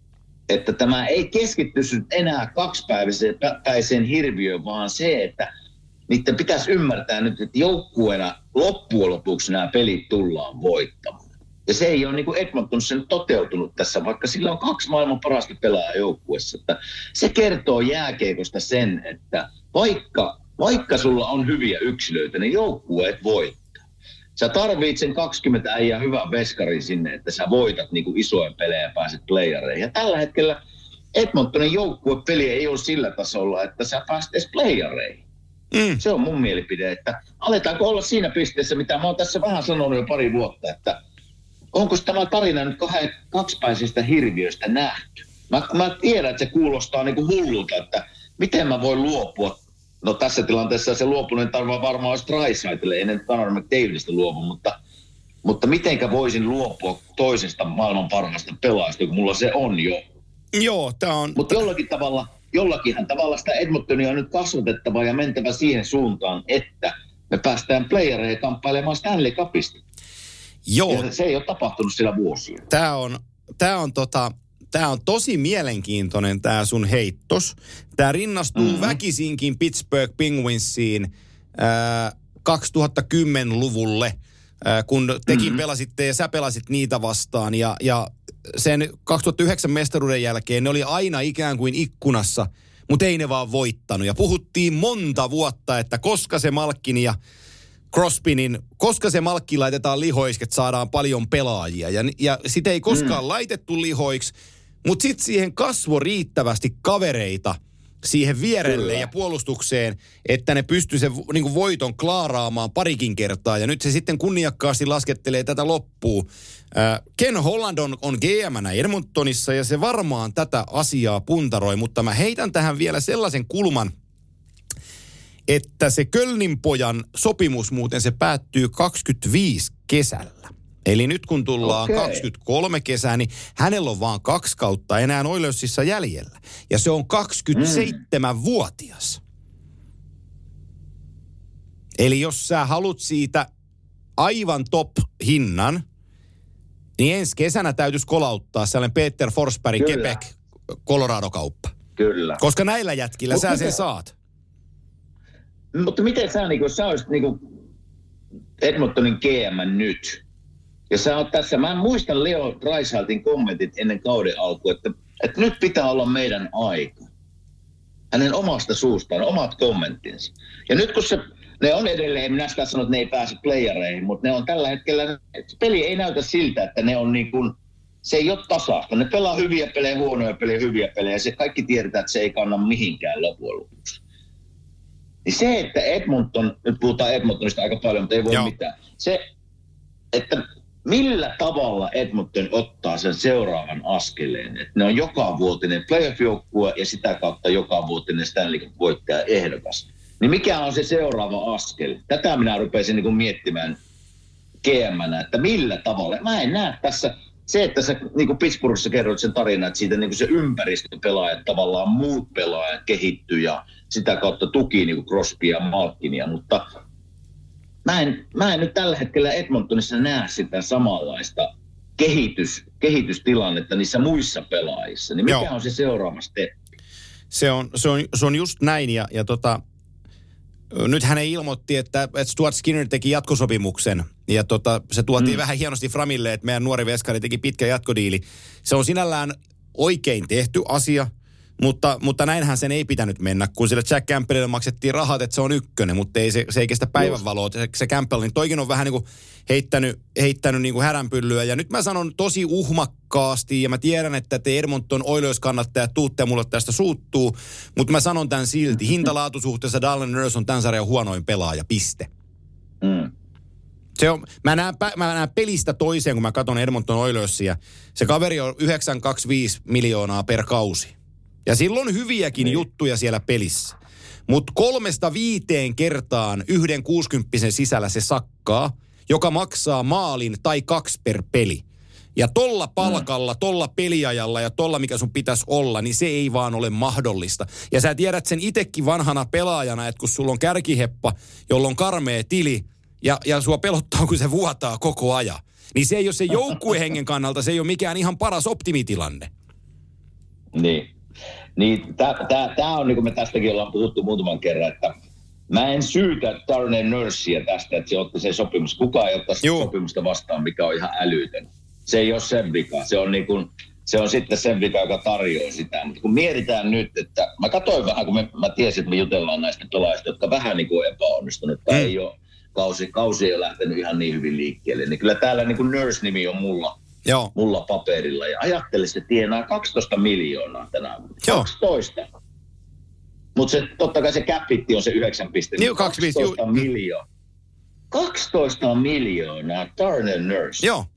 että tämä ei keskitty enää kaksipäiväiseen hirviöön, vaan se, että niiden pitäisi ymmärtää nyt, että joukkueena loppujen lopuksi nämä pelit tullaan voittamaan. Ja se ei ole niin kuin Edmontonissa toteutunut tässä, vaikka sillä on kaksi maailman parasta pelaajaa joukkueessa. Että se kertoo jääkiekosta sen, että vaikka, vaikka sulla on hyviä yksilöitä, niin joukkueet voittaa. Sä tarvitset sen kaksikymmentä äijää hyvän veskarin sinne, että sä voitat niin kuin isoja pelejä ja pääset playereihin. Ja tällä hetkellä Edmontonin joukkuepeli ei ole sillä tasolla, että sä pääset edes playereihin. Mm. Se on mun mielipide, että aletaanko olla siinä pisteessä, mitä mä oon tässä vähän sanonut jo pari vuotta, että onko tämä tarina nyt kahden, kaksipäisestä hirviöstä nähty? Mä, mä tiedän, että se kuulostaa niin kuin hullulta, että miten mä voin luopua. No tässä tilanteessa se luopuneen tarvaa varmaan olisi Draisaitlille, ei nyt Connor McDavidistä luovu, mutta, mutta mitenkä voisin luopua toisesta maailman parhaasta pelaajasta, kun mulla se on jo. Joo, tää on... Mutta jollakin tavalla, jollakinhan tavalla sitä Edmontonia on nyt kasvatettava ja mentävä siihen suuntaan, että me päästään playereihin kamppailemaan Stanley Cupista. Joo. Ja se ei ole tapahtunut siellä vuosia. Tää on, tää on tota... Tämä on tosi mielenkiintoinen tämä sun heittos. Tämä rinnastuu mm-hmm. väkisinkin Pittsburgh Penguinsiin äh, kaksituhattakymmenluvulle, äh, kun tekin mm-hmm. pelasitte ja sä pelasit niitä vastaan. Ja, ja sen kaksituhattayhdeksän mestaruuden jälkeen ne oli aina ikään kuin ikkunassa, mutta ei ne vaan voittanut. Ja puhuttiin monta vuotta, että koska se Malkin ja Crosbyn, koska se Malkki laitetaan lihoiksi, että saadaan paljon pelaajia. Ja, ja sitä ei koskaan mm. laitettu lihoiksi, mutta sitten siihen kasvoi riittävästi kavereita siihen vierelle Kyllä. ja puolustukseen, että ne pystyi sen niin kuin voiton klaaraamaan parikin kertaa. Ja nyt se sitten kunniakkaasti laskettelee tätä loppuun. Äh, Ken Holland on, on G M:nä Edmontonissa ja se varmaan tätä asiaa puntaroi, mutta mä heitän tähän vielä sellaisen kulman, että se Kölnin pojan sopimus muuten se päättyy kaksikymmentäviisi kesällä. Eli nyt kun tullaan okay. kaksikymmentäkolme kesää, niin hänellä on vaan kaksi kautta enää Oilersissa jäljellä. Ja se on kaksikymmentäseitsemänvuotias. Eli jos sä haluat siitä aivan top-hinnan, niin ensi kesänä täytyisi kolauttaa sellainen Peter Forsberg Quebec Colorado-kauppa. Kyllä. Koska näillä jätkillä Mut sä miten... sen saat. Mutta miten sä, niin kun sä olisit niin Edmontonin G M nyt, ja sä oot tässä, mä muistan Leo Draisaitlin kommentit ennen kauden alkua, että, että nyt pitää olla meidän aika. Hänen omasta suustaan, omat kommenttinsa. Ja nyt kun se, ne on edelleen, minä sitä sanon, että ne ei pääse playereihin, mutta ne on tällä hetkellä, peli ei näytä siltä, että ne on niin kuin, se ei ole tasaista. Ne pelaa hyviä pelejä, huonoja pelejä, hyviä pelejä, ja se kaikki tiedetään, että se ei kanna mihinkään loppujen lopuksi. Niin se, että Edmonton, nyt puhutaan Edmontonista aika paljon, mutta ei voi Joo. mitään. Se, että millä tavalla Edmonton ottaa sen seuraavan askeleen, että ne on jokavuotinen playoff-joukkue ja sitä kautta jokavuotinen Stanley Cup-voittaja ehdokas. Niin mikä on se seuraava askel? Tätä minä rupesin niin kuin miettimään G M:nä, että millä tavalla. Mä en näe tässä, se, että sä niin kuin Pittsburghissa kerroit sen tarinan, että siitä niin kuin se ympäristöpelaajat, tavallaan muut pelaajat kehittyy ja sitä kautta tuki niin kuin Crosbya ja Malkinia, mutta mä en, mä en nyt tällä hetkellä Edmontonissa näe sitä samanlaista kehitys, kehitystilannetta niissä muissa pelaajissa. Niin mikä Joo. on se seuraava steppi? Se on, se on, se on just näin ja, ja tota, nyt hän ei ilmoitti, että, että Stuart Skinner teki jatkosopimuksen ja tota, se tuotiin mm. vähän hienosti Framille, että meidän nuori veskari teki pitkä jatkodiili. Se on sinällään oikein tehty asia, mutta, mutta näinhän sen ei pitänyt mennä, kun sillä Jack Campbellille maksettiin rahat, että se on ykkönen, mutta ei se, se ei kestä päivänvaloa. Se, se Campbell, niin toikin on vähän niin kuin heittänyt, heittänyt niin kuin häränpyllyä. Ja nyt mä sanon tosi uhmakkaasti, ja mä tiedän, että te Edmonton Oilers-kannattajat tuutte mulle tästä suuttuu, mutta mä sanon tämän silti. Hintalaatusuhteessa Darren Nurse on tämän sarjan huonoin pelaaja, piste. Mm. Se on, mä, näen, mä näen pelistä toiseen, kun mä katson Edmonton Oilersia. Se kaveri on yhdeksän pilkku kaksikymmentäviisi miljoonaa per kausi. Ja silloin on hyviäkin niin. juttuja siellä pelissä. Mutta kolmesta viiteen kertaan yhden kuusikymppisen sisällä se sakkaa, joka maksaa maalin tai kaksi per peli. Ja tolla palkalla, tolla peliajalla ja tolla, mikä sun pitäisi olla, niin se ei vaan ole mahdollista. Ja sä tiedät sen itekin vanhana pelaajana, että kun sulla on kärkiheppa, jolla on karmea tili, ja, ja sua pelottaa, kun se vuotaa koko ajan, niin se ei ole se joukkuehengen kannalta, se ei ole mikään ihan paras optimitilanne. Niin. Niin tämä on, niin kuin me tästäkin ollaan puhuttu muutaman kerran, että mä en syytä Darnell Nursea tästä, että se otti sen sopimus. Kukaan ei ottaa sitä sopimusta vastaan, mikä on ihan älytön. Se ei ole sen vika. Se on, niin kuin, se on sitten sen vika, joka tarjoaa sitä. Mutta kun mietitään nyt, että mä katsoin vähän, kun me, mä tiesin, että me jutellaan näistä pelaajista, jotka vähän niin kuin epäonnistunut tai mm. ei ole, kausi, kausi ei ole lähtenyt ihan niin hyvin liikkeelle. Niin kyllä täällä niin kuin Nurse-nimi on mulla. Joo. Mulla paperilla. Ja ajattele, se tienaa kaksitoista miljoonaa tänä vuonna. kaksitoista. Mutta se, totta kai se cap-hitti on se yhdeksän pistettä. Niin, kaksitoista miljoonaa. kaksitoista miljoonaa Darnell Nurse. Joo.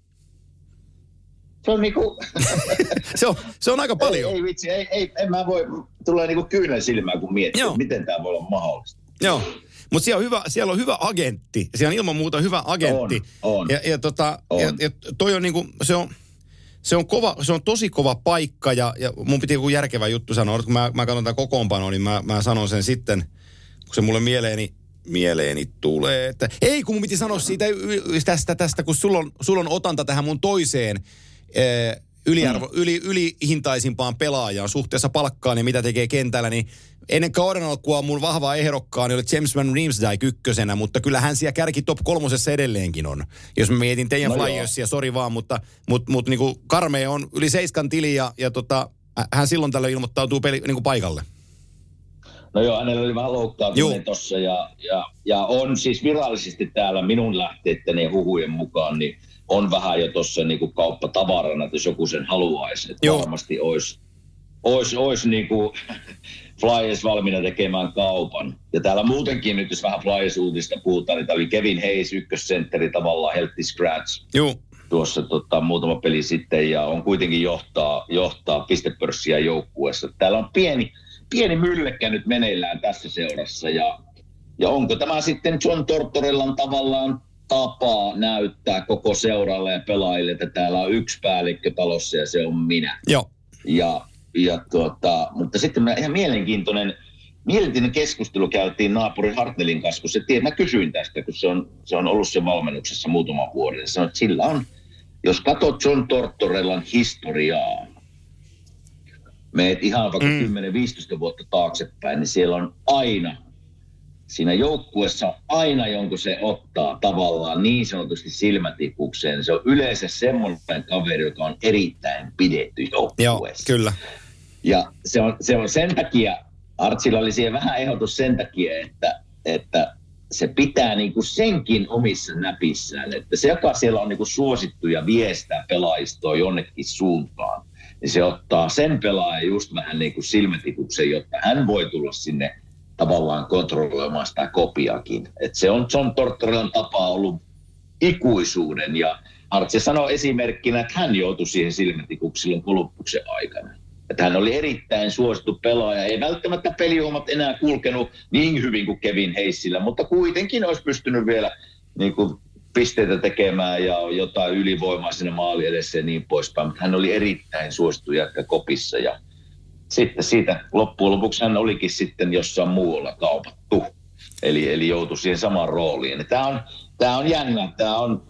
Se on niinku... se, on, se on aika paljon. Ei, ei vitsi, ei, ei, en mä voi... Tulee niinku kyynel silmään, kun miettii, että miten tämä voi olla mahdollista. Joo. Mutta siellä on hyvä, siellä on hyvä agentti. Siellä on ilman muuta hyvä agentti. On, on. Ja, ja, tota, on. ja, ja toi on niinku, se on, se on kova, se on tosi kova paikka ja, ja mun piti joku järkevä juttu sanoa. Kun mä, mä katson tätä kokoonpanoa, niin mä, mä sanon sen sitten, kun se mulle mieleeni, mieleeni tulee. Että, ei, kun mun piti sanoa siitä tästä, tästä kun sulla on, sulla on otanta tähän mun toiseen ee, yliarvo, mm. yli, ylihintaisimpaan pelaajaan suhteessa palkkaan ja mitä tekee kentällä, niin ennen kauden alkua mun vahva ehdokkaani oli James Van Riemsdyk ykkösenä, mutta kyllä hän siellä kärki top kolmosessa edelleenkin on. Jos mä mietin teidän no Flyersia, sori vaan, mutta mut, mut, niinku Karmea on yli seiskan tili ja, ja tota, hän silloin tällöin ilmoittautuu peli, niinku paikalle. No joo, hänellä oli vähän loukkaantuminen tossa ja, ja, ja on siis virallisesti täällä minun lähteitteni ja huhujen mukaan, niin on vähän jo tuossa niinku kauppatavarana, että jos joku sen haluaisi, että varmasti olisi, olisi, olisi niinku Flyers valmiina tekemään kaupan. Ja täällä muutenkin nyt, jos vähän Flyers-uutista puhutaan, niin täällä oli Kevin Hayes, ykkössentteri, tavallaan healthy scratch. Joo. Tuossa tota, muutama peli sitten, ja on kuitenkin johtaa, johtaa pistepörssiä joukkueessa. Täällä on pieni, pieni myllekkä nyt meneillään tässä seurassa, ja, ja onko tämä sitten John Tortorellan tavallaan tapa näyttää koko seuralle ja pelaajille, että täällä on yksi päällikkö talossa ja se on minä. Joo. Ja, ja tuota, mutta sitten mä ihan mielenkiintoinen, mielenkiintoinen keskustelu käytiin naapurin Hartnellin kanssa, kun se tie, mä kysyin tästä, kun se on, se on ollut sen valmennuksessa muutaman vuoden. Sanoin, että sillä on, jos katsot John Tortorellan historiaa, meet ihan vaikka mm. kymmenen viisitoista vuotta taaksepäin, niin siellä on aina siinä joukkuessa aina jonkun se ottaa tavallaan niin sanotusti silmätikukseen. Se on yleensä semmoinen kaveri, joka on erittäin pidetty joukkueessa. Joo, kyllä. Ja se on, se on sen takia, Artsilla oli siihen vähän ehdotus sen takia, että, että se pitää niinku senkin omissa näpissään. Että se, joka siellä on niinku suosittu ja viestää pelaajistoa jonnekin suuntaan, niin se ottaa sen pelaajan just vähän niinku silmätikuksen, jotta hän voi tulla sinne tavallaan kontrolloimaan sitä kopiakin. Et se on John Tortorellan tapa ollut ikuisuuden. Ja Artse sanoi esimerkkinä, että hän joutui siihen silmätikuksi silloin Kolumbuksen aikana. Että hän oli erittäin suosittu pelaaja. Ei välttämättä pelihommat enää kulkenut niin hyvin kuin Kevin Hayesillä, mutta kuitenkin olisi pystynyt vielä niin kuin pisteitä tekemään ja jotain ylivoimaa sinne maali edessä ja niin poispäin. Mutta hän oli erittäin suosittu jätkä kopissa ja sitten siitä loppujen lopuksi hän olikin sitten jossain muualla kaupattu. Eli, eli joutui siihen samaan rooliin. Tämä on, tämä on jännä. Tämä on,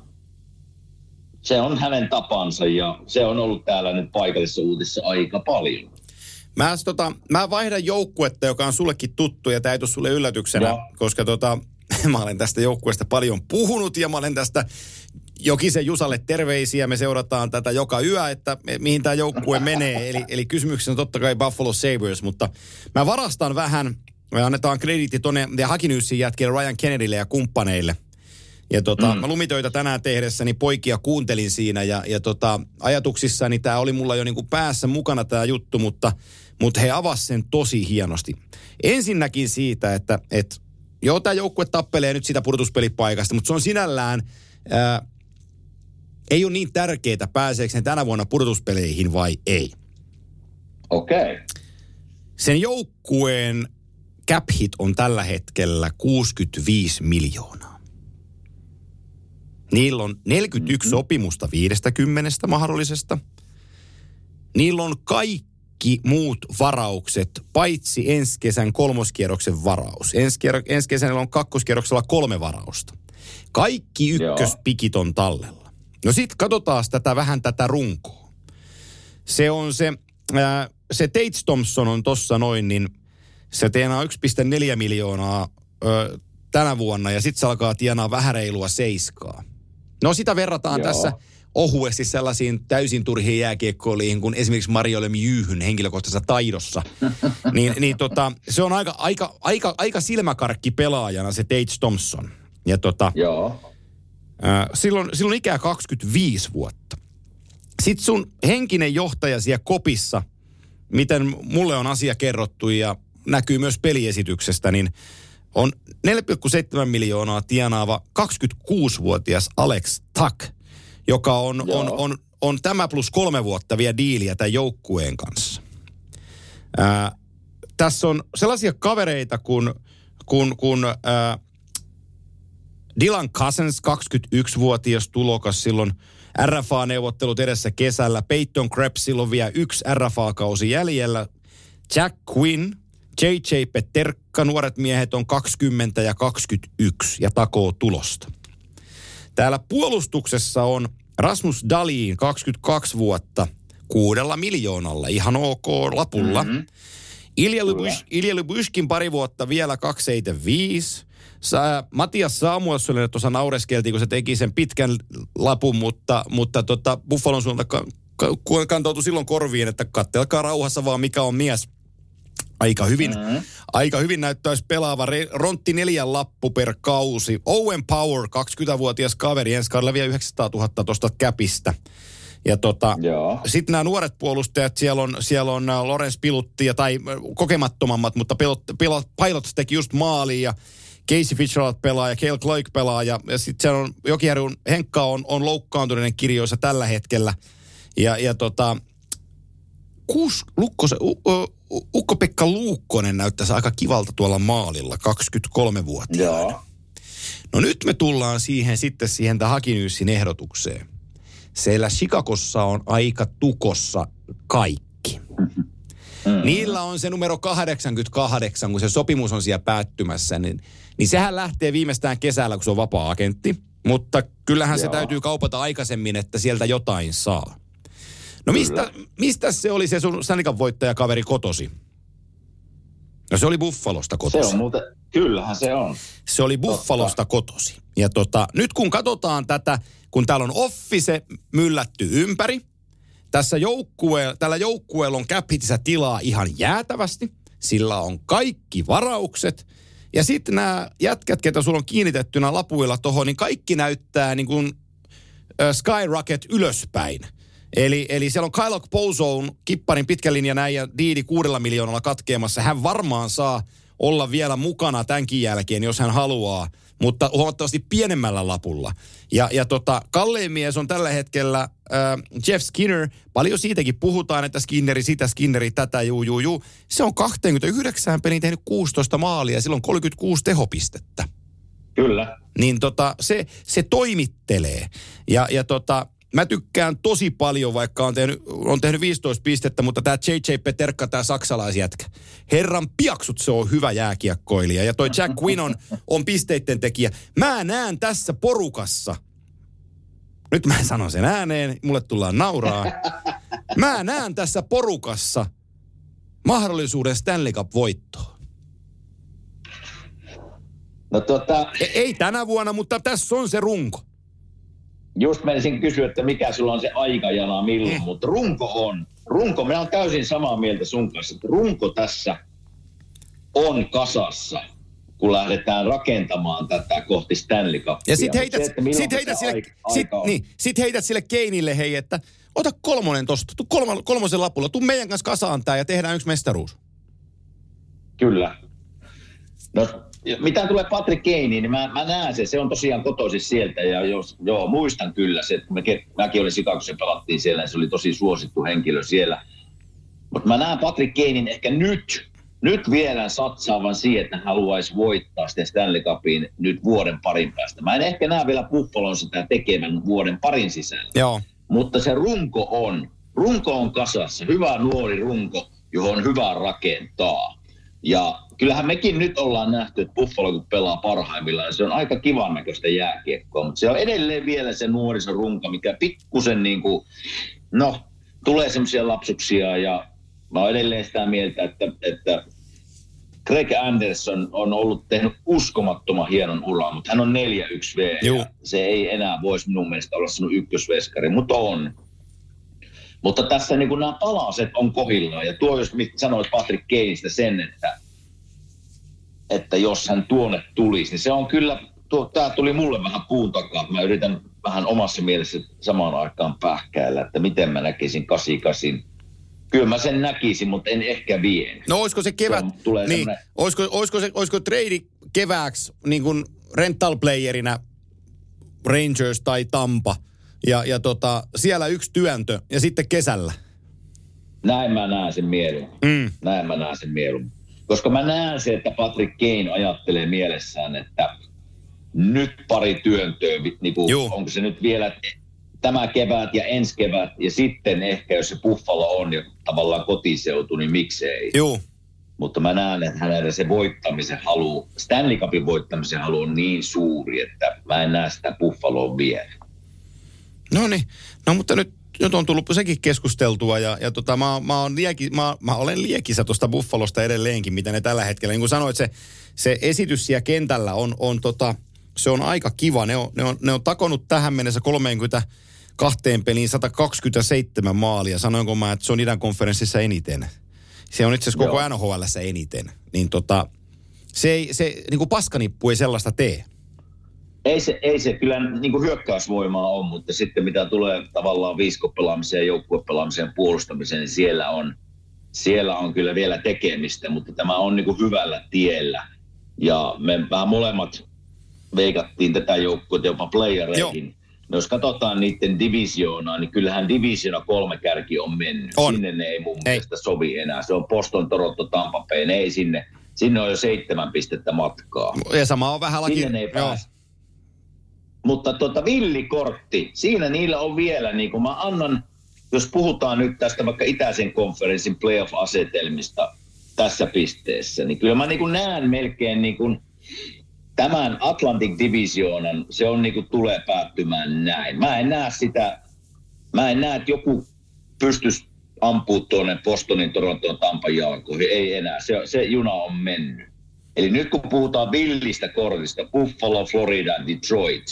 se on hänen tapansa ja se on ollut täällä nyt paikallisessa uutissa aika paljon. Mä, tota, mä vaihdan joukkuetta, joka on sullekin tuttu ja tämä ei tule sulle yllätyksenä, no. koska tota, mä olen tästä joukkueesta paljon puhunut ja mä olen tästä Jokisen Jusalle terveisiä. Me seurataan tätä joka yö, että mihin tämä joukkue menee. Eli, eli kysymyksessä on totta kai Buffalo Sabres, mutta mä varastan vähän, me annetaan krediitti tuonne The Hockey Newsin jätkille Ryan Kennedylle ja kumppaneille. Ja tota, mm. mä lumitöitä tänään tehdessäni poikia kuuntelin siinä ja, ja tota, ajatuksissani tämä oli mulla jo niinku päässä mukana tämä juttu, mutta, mutta he avasivat sen tosi hienosti. Ensinnäkin siitä, että et, joo, tämä joukkue tappelee nyt sitä pudotuspelipaikasta, mutta se on sinällään ää, ei ole niin tärkeää, pääseekö ne tänä vuonna pudotuspeleihin vai ei. Okei. Okay. Sen joukkueen cap hit on tällä hetkellä kuusikymmentäviisi miljoonaa. Niillä on neljäkymmentäyksi mm-hmm. sopimusta viisikymmentä mahdollisesta. Niillä on kaikki muut varaukset, paitsi ensi kesän kolmoskierroksen varaus. Ensi, ensi kesän on kakkoskierroksella kolme varausta. Kaikki ykköspikit on tallella. No sit katsotaan tätä vähän tätä runkoa. Se on se, ää, se Tage Thompson on tossa noin, niin se tienaa yksi pilkku neljä miljoonaa ö, tänä vuonna ja sit se alkaa tienaa vähän reilua seiskaa. No sitä verrataan Joo. tässä ohuesti sellaisiin täysin turhiin jääkiekkoiliin kuin esimerkiksi Mario Lemieux'n henkilökohtaisessa taidossa. niin niin tota, se on aika, aika, aika, aika silmäkarkki pelaajana se Tage Thompson. Ja tota, Joo. Äh, silloin, silloin ikää kaksikymmentäviisi vuotta. Sitten sun henkinen johtaja siellä kopissa, miten mulle on asia kerrottu ja näkyy myös peliesityksestä, niin on neljä pilkku seitsemän miljoonaa tienaava kaksikymmentäkuusivuotias Alex Tuck, joka on, on, on, on tämä plus kolme vuotta vielä diiliä tämän joukkueen kanssa. Ää, tässä on sellaisia kavereita kuin kun, kun, ää, Dylan Cousins, kaksikymmentäyksivuotias tulokas, silloin R F A-neuvottelut edessä kesällä. Peyton Krebs, silloin vielä yksi R F A-kausi jäljellä. Jack Quinn, J J Peterka, nuoret miehet on kaksikymmentä ja kaksikymmentäyksi ja takoo tulosta. Täällä puolustuksessa on Rasmus Dahlin, kaksikymmentäkaksi vuotta, kuudella miljoonalla, ihan ok lapulla. Mm-hmm. Ilja, Lybush, Ilja Lybushkin pari vuotta vielä kaksisataaseitsemänkymmentäviisi. Sa- Matias Samuelssonille tuossa naureskeltiin, kun se teki sen pitkän lapun, mutta, mutta tota Buffalon suunta ka- ka- kantoutui silloin korviin, että kattelkaa rauhassa vaan mikä on mies. Aika hyvin, mm-hmm. aika hyvin näyttäisi pelaava. Rontti neljän lappu per kausi. Owen Power, kaksikymmentävuotias kaveri, ensi kaudella vielä yhdeksänsataatuhatta tuosta käpistä. Ja tota, sitten nämä nuoret puolustajat, siellä on, siellä on Lorenz Pilutti, ja, tai kokemattomammat, mutta pilot, pilot, Pilots teki just maaliin, ja Casey Fitzgerald pelaa, ja Cale Cloik pelaa, ja, ja sitten siellä on Jokijärven Henkka on, on loukkaantuneiden kirjoissa tällä hetkellä. Ja, ja tota, kuusi Lukkosen, Ukko-Pekka Luukkonen näyttäisi aika kivalta tuolla maalilla, kaksikymmentäkolmevuotiaana. Joo. No nyt me tullaan siihen sitten siihen tämän Hakinyysin ehdotukseen. Siellä Chicagossa on aika tukossa kaikki. Mm. Niillä on se numero kahdeksankymmentäkahdeksan, kun se sopimus on siellä päättymässä, niin, niin sehän lähtee viimeistään kesällä, kun se on vapaa-agentti. Mutta kyllähän Joo. se täytyy kaupata aikaisemmin, että sieltä jotain saa. No mistä, mistä se oli se sun Stanley Cup-voittajakaveri kotosi? No se oli Buffalosta kotosi. Se on muuten, kyllähän se on. Se oli Buffalosta Totta. kotosi. Ja tota, nyt kun katsotaan tätä, kun täällä on Office myllätty ympäri, tässä joukkue, tällä joukkueella on cap-hitissä tilaa ihan jäätävästi. Sillä on kaikki varaukset. Ja sitten nämä jätkät, ketä sulla on kiinnitettynä lapuilla tohon, niin kaikki näyttää niin kuin äh, skyrocket ylöspäin. Eli, eli siellä on Kyle Okposo, kipparin pitkän linjan äijä, diidi kuudella miljoonalla katkeamassa. Hän varmaan saa olla vielä mukana tämänkin jälkeen, jos hän haluaa, mutta huomattavasti pienemmällä lapulla. Ja, ja tota, kallein mies on tällä hetkellä äh, Jeff Skinner. Paljon siitäkin puhutaan, että Skinneri sitä, Skinneri tätä, juu, juu, juu. Se on kaksikymmentäyhdeksän peliin tehnyt kuusitoista maalia ja silloin kolmekymmentäkuusi tehopistettä. Kyllä. Niin tota, se, se toimittelee. Ja, ja tota... Mä tykkään tosi paljon, vaikka on tehnyt, on tehnyt viisitoista pistettä, mutta tämä J J Peterka, tämä saksalaisjätkä. Herran piaksut, se on hyvä jääkiekkoilija. Ja toi Jack Quinn on, on pisteitten tekijä. Mä näen tässä porukassa, nyt mä sanon sen ääneen, mulle tullaan nauraa. Mä näen tässä porukassa mahdollisuuden Stanley Cup-voittoon. No tota... Ei, ei tänä vuonna, mutta tässä on se runko. Just menisin kysyä, että mikä sulla on se aikajana milloin, mm. mutta runko on. Runko, minä olen täysin samaa mieltä sun kanssa, että runko tässä on kasassa, kun lähdetään rakentamaan tätä kohti Stanley Cupia. Ja sit heität, se, sit heität, sille, aika, sit, aika niin, sit heität sille Keinille, hei, että ota kolmonen tosta, tuu kolmo, kolmosen lapulla, tuu meidän kanssa kasaan tää ja tehdään yksi mestaruus. Kyllä. No mitä tulee Patrick Kaneen, niin mä, mä näen se. Se on tosiaan kotoisin sieltä ja jos, joo, muistan kyllä se, että me, mäkin olin Chicagossa, pelattiin siellä ja se oli tosi suosittu henkilö siellä. Mutta mä näen Patrick Kaneen ehkä nyt, nyt vielä satsaavan siihen, että hän haluaisi voittaa sitten Stanley Cupin nyt vuoden parin päästä. Mä en ehkä näe vielä Buffalon sitä tekevän vuoden parin sisällä. Joo. Mutta se runko on, runko on kasassa, hyvä nuori runko, johon on hyvä rakentaa. Ja kyllähän mekin nyt ollaan nähty, että Buffalo kun pelaa parhaimmillaan, se on aika kivan näköistä jääkiekkoa, mutta se on edelleen vielä se nuorisorunka, mikä pikkusen niin kuin, no, tulee semmoisia lapsuksia ja mä oon edelleen sitä mieltä, että, että Greg Anderson on ollut tehnyt uskomattoman hienon uran, mutta hän on neljä yksi V ja se ei enää voisi minun mielestä olla sinun ykkösveskari, mutta on. Mutta tässä niin kuin nämä palaset on kohdillaan. Ja tuo, jos sanoit Patrick Kaneista sen, että, että jos hän tuonne tulisi, niin se on kyllä, tämä tuli mulle vähän puun takaa. Mä yritän vähän omassa mielessä samaan aikaan pähkäillä, että miten mä näkisin kahdeksankymmentäkahdeksan. Kyllä mä sen näkisin, mutta en ehkä vie. No olisiko se kevät, se on, niin, olisiko, olisiko, se, olisiko trade kevääksi niin kuin rental playerina Rangers tai Tampa? Ja, ja tota, siellä yksi työntö ja sitten kesällä. Näin mä näen sen mieluummin. Mm. Näin mä näen sen mieluummin. Koska mä näen se, että Patrick Kane ajattelee mielessään, että nyt pari työntöä, niin kuin, onko se nyt vielä tämä kevät ja ensi kevät, ja sitten ehkä jos se Buffalo on jo tavallaan kotiseutu, niin miksei. Joo. Mutta mä näen, että hänellä se voittamisen halu, Stanley Cupin voittamisen halu on niin suuri, että mä en näe sitä Buffaloa vielä. No niin, no mutta nyt, nyt on tullut sekin keskusteltua ja, ja tota, mä, mä, on lieki, mä, mä olen liekissä tuosta Buffalosta edelleenkin, mitä ne tällä hetkellä, niin kuin sanoit, se, se esitys siellä kentällä on, on tota, se on aika kiva. Ne on, ne on, ne on takonut tähän mennessä kolmekymmentäkaksi peliin sata kaksikymmentäseitsemän maalia. Sanoinko mä, että se on idän konferenssissa eniten. Se on itse asiassa koko N H L:ssä eniten. Niin tota, se, ei, se niin kuin paskanippu ei sellaista tee. Ei se, ei se kyllä niin kuin hyökkäysvoimaa on, mutta sitten mitä tulee tavallaan viiskopelaamiseen, joukkuepelaamiseen, puolustamiseen, niin siellä on, siellä on kyllä vielä tekemistä, mutta tämä on niin kuin hyvällä tiellä. Ja me vähän molemmat veikattiin tätä joukkuetta jopa playereihin. No jos katsotaan niiden divisioonaa, niin kyllähän divisiona kolme kärki on mennyt. On. Sinne ne ei mun ei. mielestä sovi enää. Se on Boston, Toronto, Tampa Bay. Ne ei sinne. Sinne on jo seitsemän pistettä matkaa. Ja sama on vähän laki. Sinne ei pääse. Mutta tuota villikortti, siinä niillä on vielä, niin kuin mä annan, jos puhutaan nyt tästä vaikka itäisen konferenssin playoff-asetelmista tässä pisteessä, niin kyllä mä niin kuin näen melkein niin kuin tämän Atlantic Divisionan, se on niin kuin tulee päättymään näin. Mä en näe sitä, mä en näe, että joku pystyisi ampumaan tuonne Bostonin, Torontoon, Tampan jalkoihin. Ei enää, se, se juna on mennyt. Eli nyt kun puhutaan villistä kortista, Buffalo, Florida, Detroit,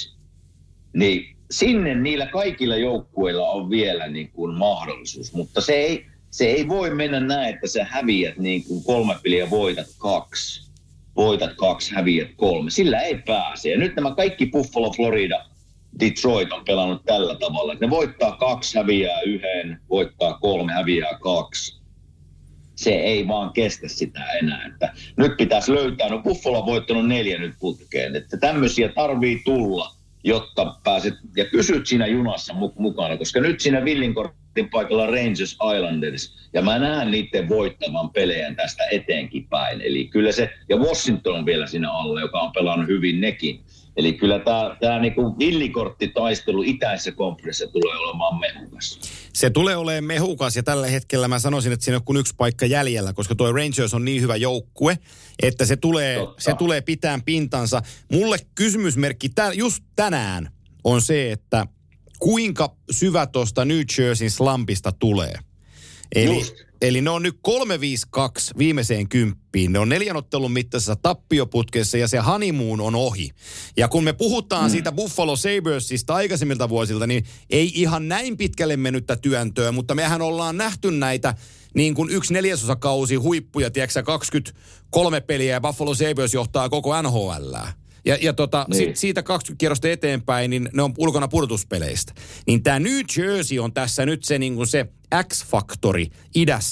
niin sinne niillä kaikilla joukkueilla on vielä niin kuin mahdollisuus. Mutta se ei, se ei voi mennä näin, että sä häviät niin kuin kolme peliä, voitat kaksi. Voitat kaksi, häviät kolme. Sillä ei pääse. Ja nyt nämä kaikki Buffalo, Florida, Detroit on pelannut tällä tavalla. Ne voittaa kaksi, häviää yhden, voittaa kolme, häviää kaksi. Se ei vaan kestä sitä enää. Että nyt pitäisi löytää, no Buffalo on voittanut neljä nyt putkeen. Että tämmöisiä tarvii tulla, jotta pääset ja pysyt siinä junassa mukana. Koska nyt siinä villinkortin paikalla Rangers Islanders. Ja mä näen niiden voittavan pelejä tästä eteenkin päin. Eli kyllä se, ja Washington on vielä siinä alla, joka on pelannut hyvin nekin. Eli kyllä tämä, tämä niinku villikorttitaistelu itäisessä konferenssissa tulee olemaan mehukas. Se tulee olemaan mehukas ja tällä hetkellä mä sanoisin, että siinä on kuin yksi paikka jäljellä, koska tuo Rangers on niin hyvä joukkue, että se tulee, se tulee pitään pintansa. Mulle kysymysmerkki tä, just tänään on se, että kuinka syvä tuosta New Jerseyn slumpista tulee. Eli, eli ne on nyt kolme viisi kaksi viimeiseen kymppiin. Ne on neljän ottelun mittaisessa tappioputkessa ja se honeymoon on ohi. Ja kun me puhutaan mm. siitä Buffalo Sabresista aikaisemmilta vuosilta, niin ei ihan näin pitkälle mennyttä työntöä, mutta mehän ollaan nähty näitä niin kuin yksi neljäsosakausi huippuja, tiedätkö kaksikymmentäkolme peliä ja Buffalo Sabres johtaa koko N H L:ää. Ja, ja tota, niin. sit, siitä kaksikymmentä kierrosta eteenpäin, niin ne on ulkona pudotuspeleistä. Niin tämä New Jersey on tässä nyt se, niin kuin se X-faktori idässä.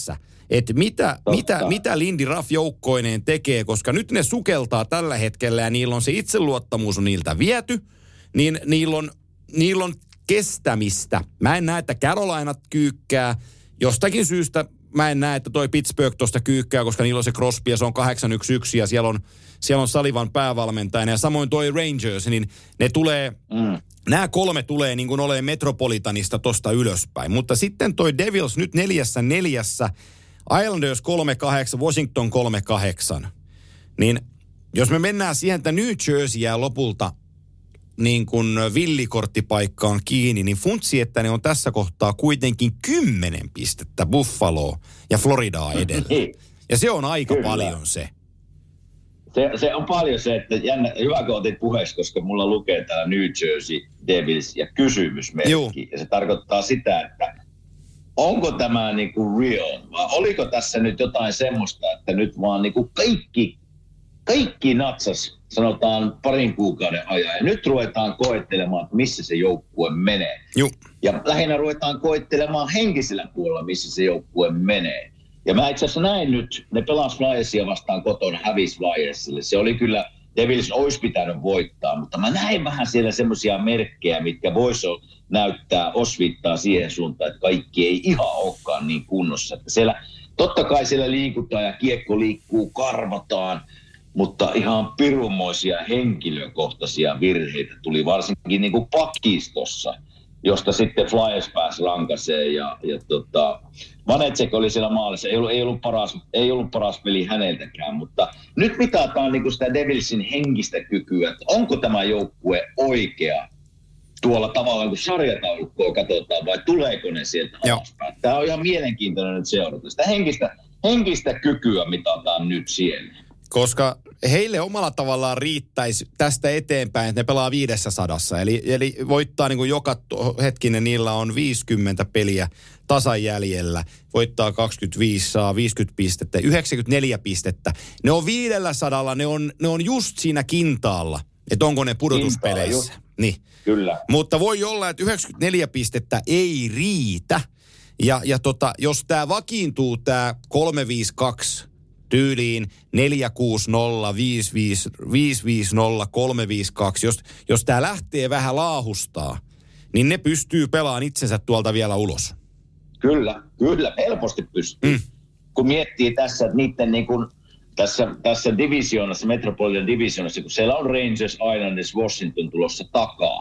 että mitä, mitä, mitä Lindy Ruff joukkoineen tekee, koska nyt ne sukeltaa tällä hetkellä ja niillä on se itseluottamus on niiltä viety, niin niillä on, niillä on kestämistä. Mä en näe, että Carolinat kyykkää. Jostakin syystä mä en näe, että toi Pittsburgh tuosta kyykkää, koska niillä on se Crosby ja se on kahdeksan yksi yksi ja siellä on, siellä on Sullivan päävalmentajana ja samoin toi Rangers, niin ne tulee, mm. nämä kolme tulee niin kuin olemaan Metropolitanista tosta ylöspäin. Mutta sitten toi Devils nyt neljässä neljässä, Islanders kolme kahdeksan, Washington kolme kahdeksan. Niin jos me mennään siihen, että New Jersey jää lopulta niin kuin villikorttipaikkaan kiinni, niin funtsi, että ne on tässä kohtaa kuitenkin kymmenen pistettä Buffaloa ja Floridaa edellä. Ja se on aika Kyllä. paljon se. se. Se on paljon se, että jännä, hyvä kun otit puheeksi, koska mulla lukee täällä New Jersey Devils ja kysymysmerkki. Juu. Ja se tarkoittaa sitä, että onko tämä niinku real vai oliko tässä nyt jotain semmoista, että nyt vaan niinku kaikki, kaikki natsas sanotaan parin kuukauden ajan. Ja nyt ruvetaan koettelemaan, että missä se joukkue menee. Juh. Ja lähinnä ruvetaan koettelemaan henkisellä puolella, missä se joukkue menee. Ja mä itse asiassa näin nyt, ne pelas Flyersia vastaan kotona, hävisi Flyersille. Se oli kyllä, Devils olisi pitänyt voittaa, mutta mä näin vähän siellä semmoisia merkkejä, mitkä voisi näyttää, osvittaa siihen suuntaan, että kaikki ei ihan olekaan niin kunnossa. Että siellä, totta kai siellä liikutaan ja kiekko liikkuu, karvataan, mutta ihan pirunmoisia henkilökohtaisia virheitä tuli varsinkin niin kuin pakistossa, josta sitten Flyers pääsi rankaseen ja, ja tota, Vanecek oli siellä maalissa. Ei ollut, ei, ollut paras, ei ollut paras peli häneltäkään, mutta nyt mitataan niin kuin sitä Devilsin henkistä kykyä, että onko tämä joukkue oikea tuolla tavallaan, kun sarjataulukkoa katsotaan, vai tuleeko ne sieltä alaspäin. Tämä on ihan mielenkiintoinen nyt seurata. Sitä henkistä, henkistä kykyä mitataan nyt siellä. Koska heille omalla tavallaan riittäisi tästä eteenpäin, että ne pelaa viidessä sadassa. Eli, eli voittaa niin kuin joka hetkinen, niillä on viisikymmentä peliä tasan jäljellä. Voittaa kaksikymmentäviisi, saa viisikymmentä pistettä, yhdeksänkymmentäneljä pistettä. Ne on viidellä sadalla, ne on, ne on just siinä kintaalla, että onko ne pudotuspeleissä. Niin. Kyllä. Mutta voi olla, että yhdeksänkymmentäneljä pistettä ei riitä. Ja, ja tota, jos tämä vakiintuu, tämä kolme viisi kaksi tyyliin neljä kuusi nolla, viisi viisi nolla, kolme viisi kaksi. Jos, jos tämä lähtee vähän laahustaa, niin ne pystyy pelaamaan itsensä tuolta vielä ulos. Kyllä, kyllä, helposti pystyy. Mm. Kun miettii tässä, että niiden niin kuin tässä, tässä divisioonassa, Metropolitan divisioonassa, kun siellä on Rangers, Islanders, Washington tulossa takaa,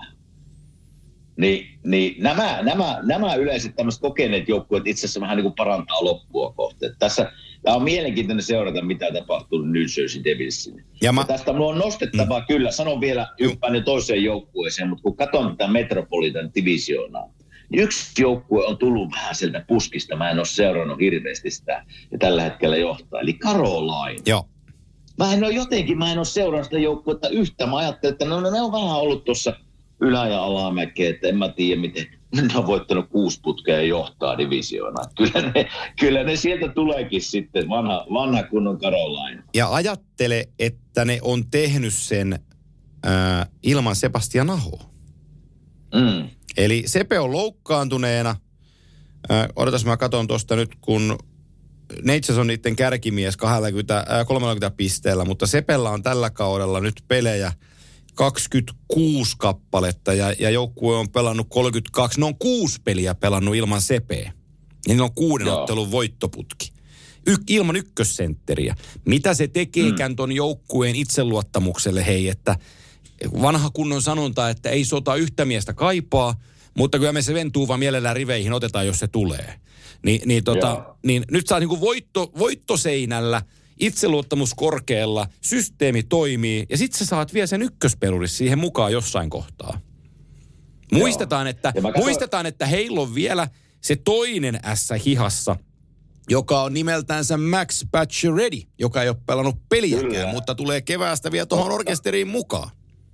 niin, niin nämä, nämä, nämä yleiset tämmöiset kokeneet joukkueet itse asiassa vähän niin kuin parantaa loppua kohti. Tässä tämä on mielenkiintoinen seurata, mitä tapahtuu New Jersey Devilsille. Ja mä... tästä minulla on nostettavaa mm. kyllä, sanon vielä ympään toiseen joukkueeseen, mutta kun katson tätä Metropolitan divisioonaa, niin yksi joukkue on tullut vähän sieltä puskista, mä en ole seurannut hirveästi sitä ja tällä hetkellä johtaa, eli Carolina. Joo. Mä en ole jotenkin, mä en ole seurannut sitä joukkuetta yhtä, mä ajattelin, että no, ne on vähän ollut tuossa ylä- ja alamäkeä, että en mä tiedä miten, ne on voittanut kuusi putkea ja johtaa divisioonaa. Kyllä ne, kyllä ne sieltä tuleekin sitten, vanha, vanha kunnon Carolina. Ja ajattele, että ne on tehnyt sen äh, ilman Sebastian Ahoa. Mm. Eli Sepe on loukkaantuneena. Äh, odotas, mä katson tuosta nyt, kun Neitses on niiden kärkimies kaksikymmentä, äh, kolmekymmentä pisteellä, mutta Sepellä on tällä kaudella nyt pelejä kaksikymmentäkuusi kappaletta ja, ja joukkue on pelannut kolmekymmentäkaksi. Ne on kuusi peliä pelannut ilman Sepeä. Ja ne on kuuden Joo. ottelun voittoputki. Y- ilman ykkössentteriä. Mitä se tekeekään mm. ton joukkueen itseluottamukselle, hei, että vanha kunnon sanonta, että ei sota yhtä miestä kaipaa, mutta kyllä me se ventuu vaan mielellään riveihin otetaan, jos se tulee. Ni, niin, tota, niin nyt saa niinku voitto, voittoseinällä, itseluottamus korkealla, systeemi toimii ja sitten sä saat vielä sen ykköspeluris siihen mukaan jossain kohtaa. Muistetaan että, katson... muistetaan, että heillä on vielä se toinen ässä hihassa, joka on nimeltänsä Max Pacioretty, joka ei ole pelannut peliäkään, Kyllä. mutta tulee keväästä vielä tuohon orkesteriin mukaan.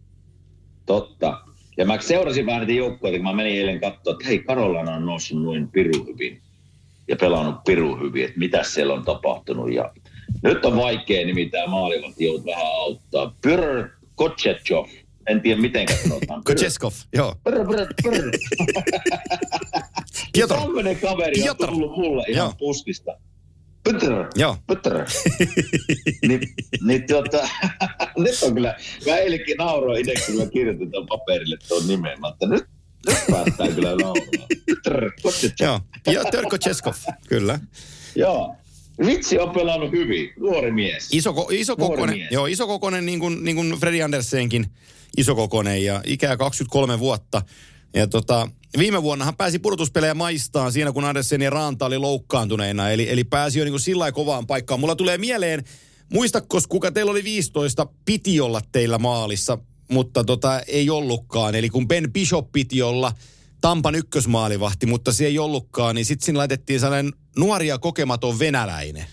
Totta. Ja mä seurasin vähän niitä joukkueita, kun mä menin eilen katsoa, että hei, Carolina on noussut noin pirun hyvin ja pelannut pirun hyvin, että mitä siellä on tapahtunut. Ja nyt on vaikea nimittäin maalivahti joudut vähän auttaa. Pyr Kochechov. En tiedä mitenkä sanotaan. Kocheskov, joo. Pyr, pyr, pyr. Piotr. Tämmöinen kaveri Piotr. on tullut mulle ihan joo. puskista. Pötter. Joo. Pötter. Ni, niin tuota, nyt on kyllä, mä eilenkin nauroin itse, kun mä kirjoitin tuon paperille tuon nimen, että nyt, nyt päästään kyllä nauromaan. Pötter. Joo, ja Törko Cheskov, kyllä. Joo. Vitsi on pelannut hyvin, nuori mies. Iso, iso kokonen, mies. Joo, iso kokonen niin kuin, niin kuin Fredi Andersenkin iso kokonen ja ikää kaksikymmentäkolme vuotta. Ja tota, viime vuonnahan pääsi pudotuspelejä maistaan siinä, kun Andersen ja Ranta oli loukkaantuneina. Eli, eli pääsi jo niin kuin sillä lailla kovaan paikkaan. Mulla tulee mieleen, muistakos kuka teillä oli viisitoista, piti olla teillä maalissa, mutta tota, ei ollutkaan. Eli kun Ben Bishop piti olla Tampan ykkösmaalivahti, mutta se ei ollutkaan, niin sitten siinä laitettiin sellainen nuori ja kokematon venäläinen.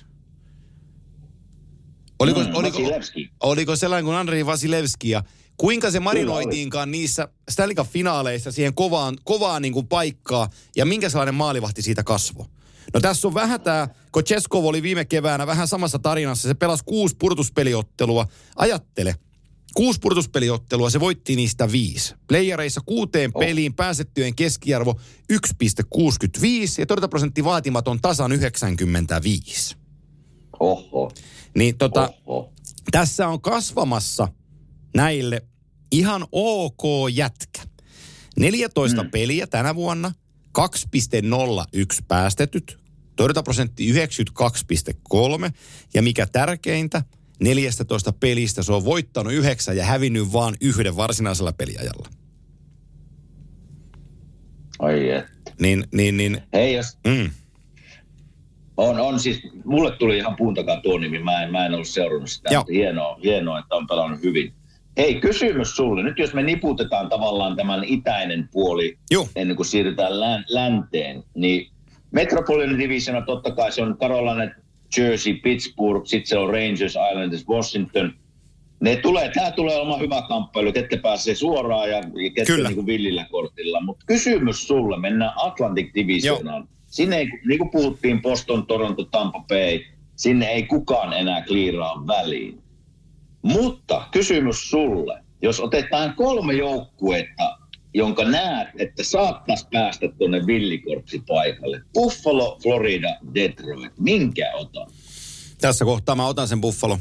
Oliko, mm, oliko, oliko sellainen kuin Andrei Vasilevski ja kuinka se marinoitiinkaan niissä Stanley Cup-finaaleissa siihen kovaan, kovaan niin kuin paikkaa ja minkä sellainen maalivahti siitä kasvoi? No tässä on vähän tämä, kun Cheskov oli viime keväänä vähän samassa tarinassa, se pelasi kuusi purtuspeliottelua. Ajattele, kuusi purtuspeliottelua, se voitti niistä viisi. Playereissa kuuteen oh. peliin pääsettyjen keskiarvo yksi pilkku kuusikymmentäviisi ja torjuntaprosentti vaatimaton tasan yhdeksänkymmentäviisi. Oho. Niin tota, Oho. tässä on kasvamassa näille ihan ok jätkä. neljätoista mm. peliä tänä vuonna, kaksi pilkku nolla yksi päästetyt, torjuntaprosentti yhdeksänkymmentäkaksi pilkku kolme ja mikä tärkeintä, neljätoista pelistä se on voittanut yhdeksän ja hävinnyt vaan yhden varsinaisella peliajalla. Ai että. Niin, niin, niin. Hei jos... Mm. On, on siis, mulle tuli ihan puun takaa tuo nimi, mä en, mä en ollut seurannut sitä, mutta hienoa, hienoa, että on pelannut hyvin. Hei, kysymys sulle, nyt jos me niputetaan tavallaan tämän itäinen puoli, Juh. ennen kuin siirrytään län, länteen, niin Metropolitan Divisiona totta kai se on Carolina, Jersey, Pittsburgh, sitten se on Rangers, Islanders, Washington. Ne tulee, tää tulee olemaan hyvä kamppailu, ketkä pääsee suoraan ja ketkä niin kuin villillä kortilla, mutta kysymys sulle, mennään Atlantic Divisionaan. Sinne ei, niin kuin puhuttiin, Boston, Toronto, Tampa Bay, sinne ei kukaan enää kliiraa väliin. Mutta kysymys sulle, jos otetaan kolme joukkuetta, jonka näet, että saattaisi päästä tuonne villikorpsipaikalle. Buffalo, Florida, Detroit. Minkä otan? Tässä kohtaa mä otan sen Buffalo.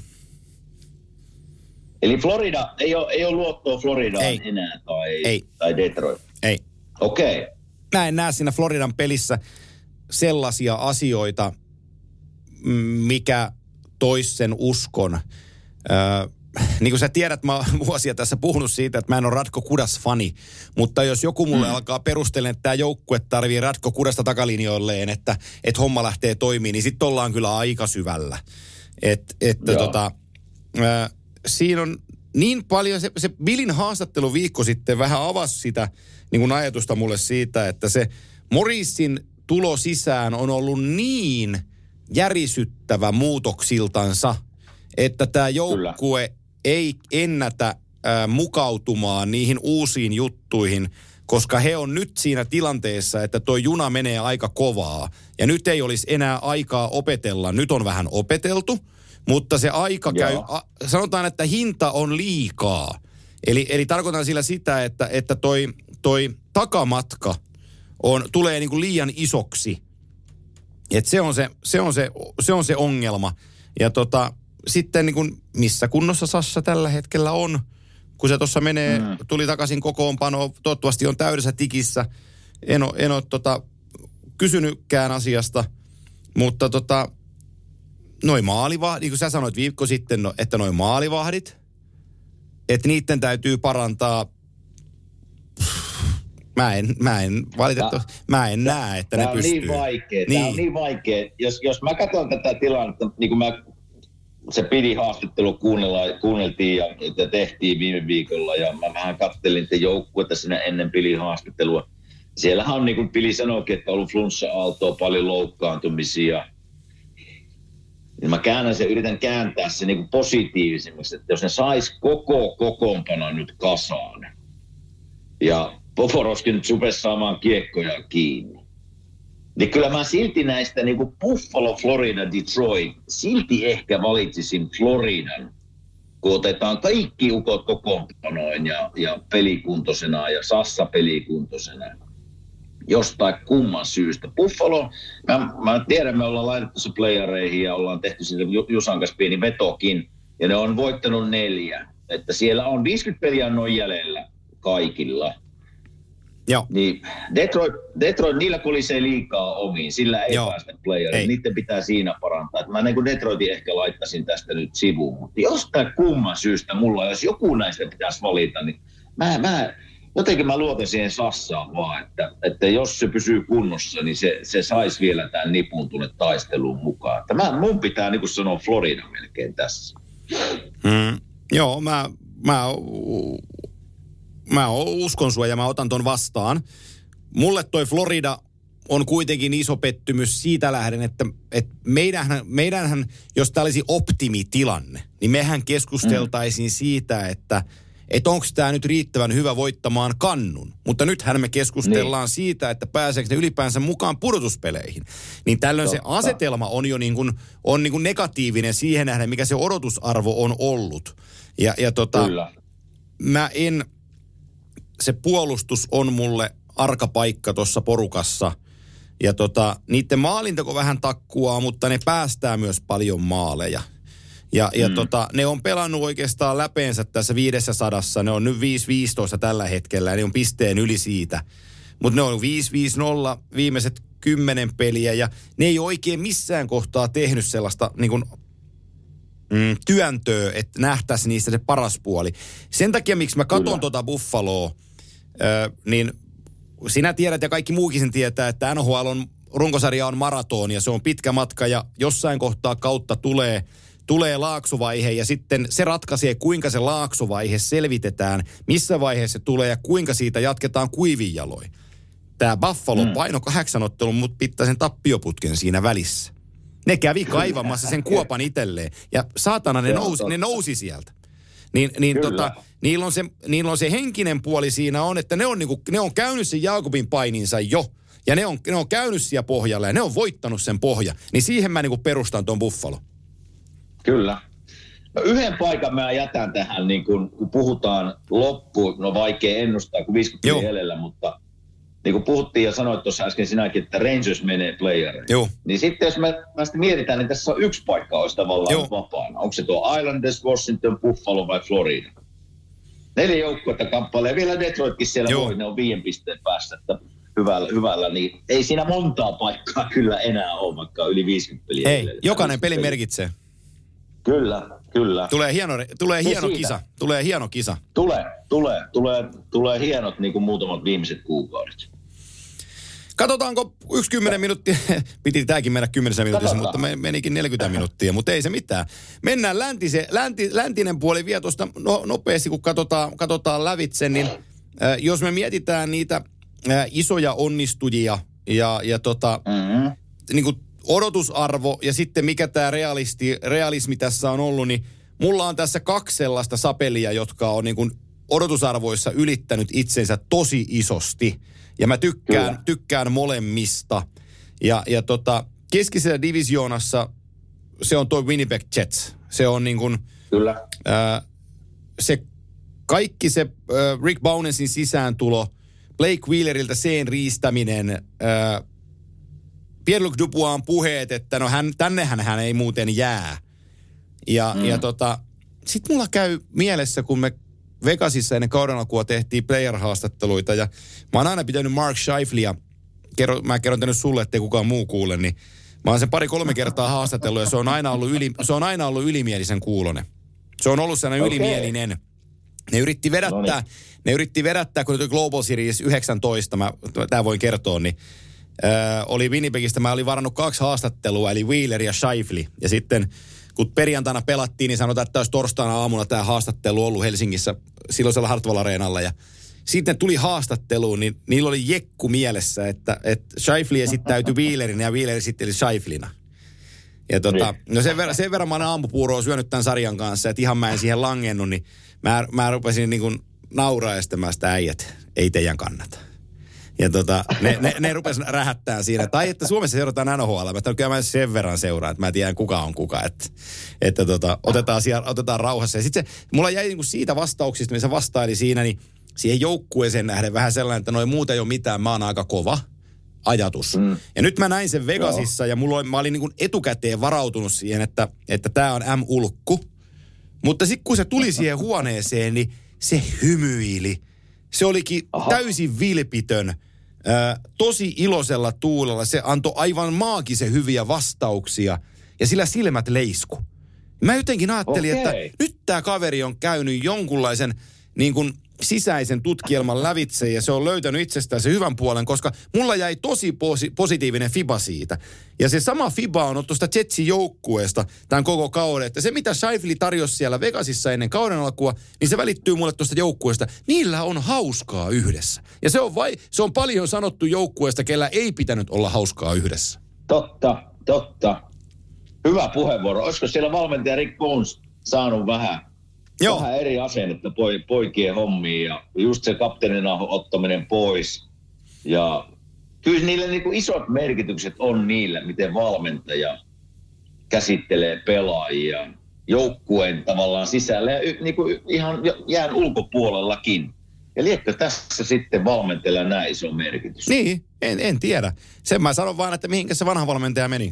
Eli Florida, ei ole, ei ole luottoa Floridaan ei. enää tai, ei. tai Detroit? Ei. Okei. Okay. Mä en näe siinä Floridan pelissä sellaisia asioita, mikä tois sen uskon. Öö, niin kuin sä tiedät, mä oon vuosia tässä puhunut siitä, että mä en ole Radko Kudas-fani, mutta jos joku mulle mm. alkaa perustella, että tämä joukkue tarvii Radko Kudasta takalinjoilleen, että, että homma lähtee toimimaan, niin sitten ollaan kyllä aika syvällä. Et, että tota, öö, siinä on niin paljon, se, se Billin haastattelu viikko sitten vähän avasi sitä niin kuin ajatusta mulle siitä, että se Morrisin tulo sisään on ollut niin järisyttävä muutoksiltansa, että tämä joukkue Kyllä. ei ennätä äh, mukautumaan niihin uusiin juttuihin, koska he on nyt siinä tilanteessa, että toi juna menee aika kovaa. Ja nyt ei olisi enää aikaa opetella. Nyt on vähän opeteltu, mutta se aika Joo. käy, a, sanotaan, että hinta on liikaa. Eli, eli tarkoitan sillä sitä, että, että toi, toi takamatka on, tulee niin kuin liian isoksi. Et se on se, se, on se, se on se ongelma. Ja tota, sitten niin kuin missä kunnossa Sassa tällä hetkellä on, kun se tuossa menee, mm. tuli takaisin kokoonpano, toivottavasti on täydessä tikissä. En ole, en ole tota, kysynytkään asiasta, mutta tota, noi maalivahdit, niin kuin sä sanoit viikko sitten, no, että noi maalivahdit, että niiden täytyy parantaa. Mä en, mä en valitettavasti, mä en tää, näe, että ne pystyy. Tämä on niin vaikea, niin. Tämä on niin vaikea. Jos, jos mä katson tätä tilannetta, niin kuin mä, se pidi haastattelu kuunneltiin ja, ja tehtiin viime viikolla, ja mä vähän kattelin te joukkuetta siinä ennen Pilin haastattelua. Siellähän on, niin kuin Pili sanoikin, että on ollut flunssa-aaltoa, paljon loukkaantumisia. Niin mä käännän sen, yritän kääntää se niin kuin positiivisemmaksi, että jos ne sais koko kokoonpano nyt kasaan, ja Poforoskin nyt rupesi saamaan kiekkoja kiinni, niin kyllä mä silti näistä niin kuin Buffalo, Florida, Detroit, silti ehkä valitsisin Floridan, kun otetaan kaikki ukot kokoonpanoin ja, ja pelikuntoisena ja Sassa pelikuntoisena. jostain kumman syystä. Buffalo, mä, mä tiedän, me ollaan laitettu se playereihin ja ollaan tehty sinne Jusan kanssa pieni vetokin, ja ne on voittanut neljä. Että siellä on viisikymmentä peliä noin jäljellä kaikilla. Joo. Niin Detroit, Detroit, niillä kolisee liikaa omiin, sillä ei Joo. päästä playeriin. Niiden pitää siinä parantaa. Että mä niin kuin Detroitin ehkä laittaisin tästä nyt sivuun, mutta jostain kumman syystä mulla, jos joku näistä pitäisi valita, niin mä, mä jotenkin mä luotan siihen Sassaan vaan, että, että jos se pysyy kunnossa, niin se, se saisi vielä tämän nipun tuonne taisteluun mukaan. Että mä, mun pitää niin kuin sanoa Florida melkein tässä. Mm, joo, mä, mä, mä uskon sua ja mä otan ton vastaan. Mulle toi Florida on kuitenkin iso pettymys siitä lähden, että, että meidänhän, meidänhän, jos tämä olisi optimitilanne, niin mehän keskusteltaisiin mm. siitä, että että onko tämä nyt riittävän hyvä voittamaan kannun. Mutta nythän me keskustellaan niin. siitä, että pääseekö ne ylipäänsä mukaan pudotuspeleihin. Niin tällöin Totta. se asetelma on jo niin kuin, on niin kuin negatiivinen siihen nähden, mikä se odotusarvo on ollut. Ja, ja tota, Kyllä. mä en, se puolustus on mulle arka paikka tuossa porukassa. Ja tota, niiden maalintako vähän takkuaa, mutta ne päästää myös paljon maaleja. Ja, ja mm. tota, ne on pelannut oikeastaan läpeensä tässä viidessä sadassa. Ne on nyt viisi viisitoista tällä hetkellä ja ne on pisteen yli siitä. Mutta ne on viisi viisi nolla viimeiset kymmenen peliä ja ne ei oikein missään kohtaa tehnyt sellaista niin kuin, mm, työntöä, että nähtäisi niistä se paras puoli. Sen takia, miksi mä katson tuota Buffaloa, ö, niin sinä tiedät ja kaikki muukin sen tietää, että N H L on, runkosarja on maraton ja se on pitkä matka ja jossain kohtaa kautta tulee... Tulee laaksuvaihe ja sitten se ratkaisee, kuinka se laaksuvaihe selvitetään, missä vaiheessa se tulee ja kuinka siitä jatketaan kuivin jaloin. Tämä Buffalo mm. paino kahdeksanottelun, mutta pitää sen tappioputken siinä välissä. Ne kävi kaivamassa sen kuopan itselleen ja saatana ne nousi, ne nousi sieltä. Niin, niin tota, niillä, on se, niillä on se henkinen puoli siinä on, että ne on, niinku, ne on käynyt sen Jaakobin paininsa jo. Ja ne on, ne on käynyt siellä pohjalla ja ne on voittanut sen pohja. Niin siihen mä niinku perustan tuon Buffalo. Kyllä. No yhden paikan mä jätän tähän, niin kun, kun puhutaan loppu, no vaikea ennustaa, kun viisikymmentä jäljellä, mutta niin kuin puhuttiin ja sanoit tuossa äsken sinäkin, että Rangers menee playereihin. Joo. Niin sitten jos me, me sitten mietitään, niin tässä on yksi paikka olisi tavallaan Joo. vapaana. Onko se tuo Islanders, Washington, Buffalo vai Florida? Neljä joukkuetta kamppailee. Vielä Detroitkin siellä Joo. voi, ne on viiden pisteen päässä, että hyvällä, hyvällä, niin ei siinä montaa paikkaa kyllä enää ole, vaikka yli viisikymmentä peliä. Ei, jokainen peli merkitsee. Kyllä, kyllä. Tulee hieno, tulee hieno kisa. Tulee hieno kisa. Tulee, tulee, tulee, tulee hienot niin kuin muutamat viimeiset kuukaudet. Katsotaanko yksi kymmenen minuuttia, piti tämäkin mennä kymmenessä minuutissa, mutta me menikin neljäkymmentä minuuttia, mutta ei se mitään. Mennään läntise, länti, läntinen puoli vielä tuosta no, nopeasti, kun katsotaan, katsotaan lävitse, niin äh, jos me mietitään niitä äh, isoja onnistujia ja, ja tota, mm-hmm. niin kuin odotusarvo ja sitten mikä tämä realisti, realismi tässä on ollut, niin mulla on tässä kaksi sellaista sapelia, jotka on niin kuin odotusarvoissa ylittänyt itsensä tosi isosti. Ja mä tykkään, tykkään molemmista. Ja, ja tota, keskisellä divisioonassa se on toi Winnipeg Jets. Se on niin kuin, Kyllä. Ää, se kaikki se ää, Rick Bowness'in sisääntulo, Blake Wheeleriltä seen riistäminen, ää, Pierre-Luc Duboisin puheet, että no hän, tännehän hän ei muuten jää. Ja, mm. ja tota, sit mulla käy mielessä, kun me Vegasissa ennen kauden alkua tehtiin player-haastatteluita ja mä oon aina pitänyt Mark Scheifeleä, kerro, mä kerron tänne sulle, ettei kukaan muu kuule, niin mä oon sen pari-kolme kertaa haastatellut ja se on aina ollut, yli, se on aina ollut ylimielisen kuulonen. Se on ollut sellainen okay. ylimielinen. Ne yritti vedättää, Noniin. ne yritti vedättää, kun nyt Global Series yhdeksäntoista, mä, tää voin kertoa, niin äh, oli Winnipegistä, mä olin varannut kaksi haastattelua, eli Wheeler ja Scheifele. Ja sitten kun perjantaina pelattiin, niin sanotaan, että olisi torstaina aamuna tämä haastattelu ollut Helsingissä silloisella Hartwall Areenalla. Ja sitten tuli haastatteluun, niin niillä oli jekku mielessä, että, että Scheifele esittäytyi Wheelerin ja Wheeler esitteli Scheifelina. Ja tota, no sen verran, sen verran mä olen aamupuuroa syönyt tämän sarjan kanssa, että ihan mä en siihen langennut, niin mä, mä rupesin niin kuin nauraistamaan sitä äijät, ei teidän kannata. Ja tota, ne, ne, ne rupes rähättää siinä. Tai että Suomessa seurataan N H L. Mä kyllä mä sen verran seuraan, että mä tiedän kuka on kuka. Että, että tota, otetaan, siellä, otetaan rauhassa. Ja sitten se, mulla jäi niinku siitä vastauksista, missä vastaili siinä, niin siihen joukkueeseen nähden vähän sellainen, että noin muuta ei ole mitään, mä oon aika kova. ajatus. Mm. Ja nyt mä näin sen Vegasissa Joo. ja mulla oli, mä olin niin kuin etukäteen varautunut siihen, että, että tää on M-ulkku. Mutta sitten kun se tuli siihen huoneeseen, niin se hymyili. Se olikin Aha. täysin vilpitön, ää, tosi iloisella tuulella. Se antoi aivan maagisen hyviä vastauksia ja sillä silmät leisku. Mä jotenkin ajattelin, okay. että nyt tää kaveri on käynyt jonkunlaisen niin kuin sisäisen tutkielman lävitse ja se on löytänyt itsestään se hyvän puolen, koska mulla jäi tosi posi- positiivinen fiba siitä. Ja se sama fiba on ollut tuosta Jetsin joukkueesta tämän koko kauden, että se mitä Scheifele tarjosi siellä Vegasissa ennen kauden alkua, niin se välittyy mulle tuosta joukkueesta. Niillä on hauskaa yhdessä. Ja se on, vai, se on paljon sanottu joukkueesta, kellä ei pitänyt olla hauskaa yhdessä. Totta, totta. Hyvä puheenvuoro. Olisiko siellä valmentaja Rick Bones saanut vähän Joo. Vähän eri asennetta poikien hommiin ja just se kapteenin ottaminen pois. Ja kyllä niille niin kuin isot merkitykset on niillä, miten valmentaja käsittelee pelaajia joukkueen tavallaan sisällä ja niin kuin ihan jään ulkopuolellakin. Ja liekö tässä sitten valmentajalla näin iso merkitys? Niin, en, en tiedä. Sen mä sanon vaan, että mihinkä se vanha valmentaja meni.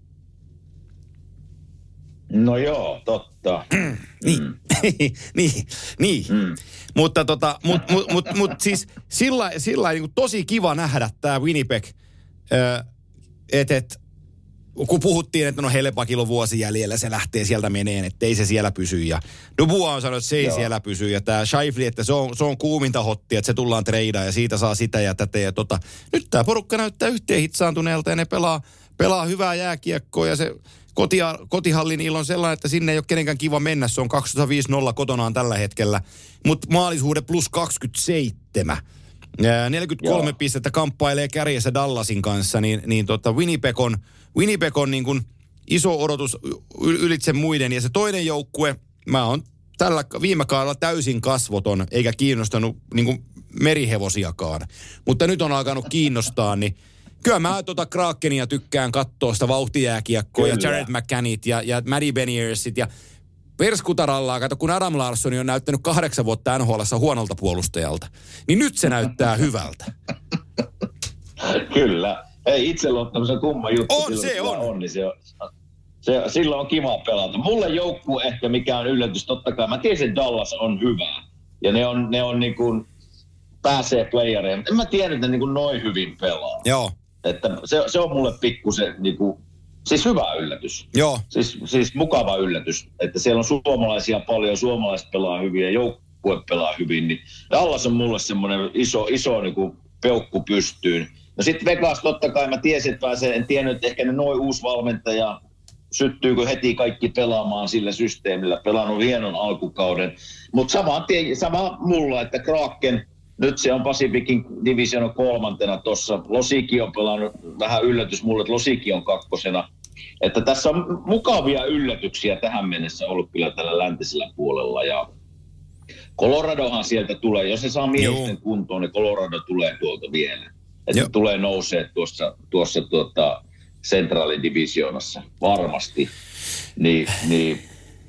No joo, totta. niin, mm. niin, niin. Mm. Mutta tota, mut, mut, mut, mut siis sillä, sillä niin tosi kiva nähdä tämä Winnipeg, että et, kun puhuttiin, että no Hellepakilla on vuosi jäljellä, se lähtee sieltä meneen, että ei se siellä pysy. Ja Dubois on sanonut, että se ei joo. siellä pysy. Ja tämä Scheifele, että se on, se on kuuminta hottia, että se tullaan treidaan ja siitä saa sitä ja tätä. Ja tota, nyt tämä porukka näyttää yhteen hitsaantuneelta ja ne pelaa, pelaa hyvää jääkiekkoa ja se Kotia, kotihallin ilo on sellainen, että sinne ei ole kenenkään kiva mennä. Se on kaksisataaviisi nolla kotonaan tällä hetkellä. Mutta maalisuhde plus kaksikymmentäseitsemän. neljäkymmentäkolme Joo. pistettä kamppailee kärjessä Dallasin kanssa. Niin, niin tota Winnipeg on, Winnipeg on niin kuin iso odotus ylitse muiden. Ja se toinen joukkue, mä oon tällä viime kaudella täysin kasvoton, eikä kiinnostanut niin kuin merihevosiakaan. Mutta nyt on alkanut kiinnostaa, niin kyllä mä tuota Krakenia tykkään katsoa sitä vauhtijääkiekkoa ja Jared McCannit ja, ja Matty Beniersit ja perskutarallaa. Kato, kun Adam Larsson on näyttänyt kahdeksan vuotta N H L:ssä huonolta puolustajalta, niin nyt se näyttää hyvältä. Kyllä. Ei itseluottamisen kumma juttu. On, se on. on, niin se on. Se, silloin on kiva pelata. Mulle joukkue ehkä mikä on yllätys, totta kai. Mä tiesin, että Dallas on hyvä. Ja ne on, ne on niin kuin, pääsee playereja. Mutta en mä tiedä, että ne niin kuin noin hyvin pelaa. Joo. Että se, se on mulle pikkusen niin kuin, siis hyvä yllätys. Joo. Siis, siis mukava yllätys. Että siellä on suomalaisia paljon, suomalaiset pelaa hyvin ja joukkue pelaa hyvin. Niin Dallas on mulle semmoinen iso, iso niin kuin peukku pystyyn. No sitten Vegas totta kai mä tiesin, että pääsee, en tiennyt, että ehkä ne noin uusi valmentaja syttyykö heti kaikki pelaamaan sillä systeemillä. Pelannut hienon alkukauden. Mutta sama, sama mulla, että Kraken, nyt se on Pacificin divisioon kolmantena tuossa. Losiki on pelannut, vähän yllätys mulle, että Losiki on kakkosena. Että tässä on mukavia yllätyksiä tähän mennessä ollut kyllä tällä läntisellä puolella. Ja Coloradohan sieltä tulee, jos se saa miesten kuntoon, niin Colorado tulee tuolta vielä. Että tulee nousee tuossa, tuossa tuota Centralin divisioonassa varmasti. Niin, niin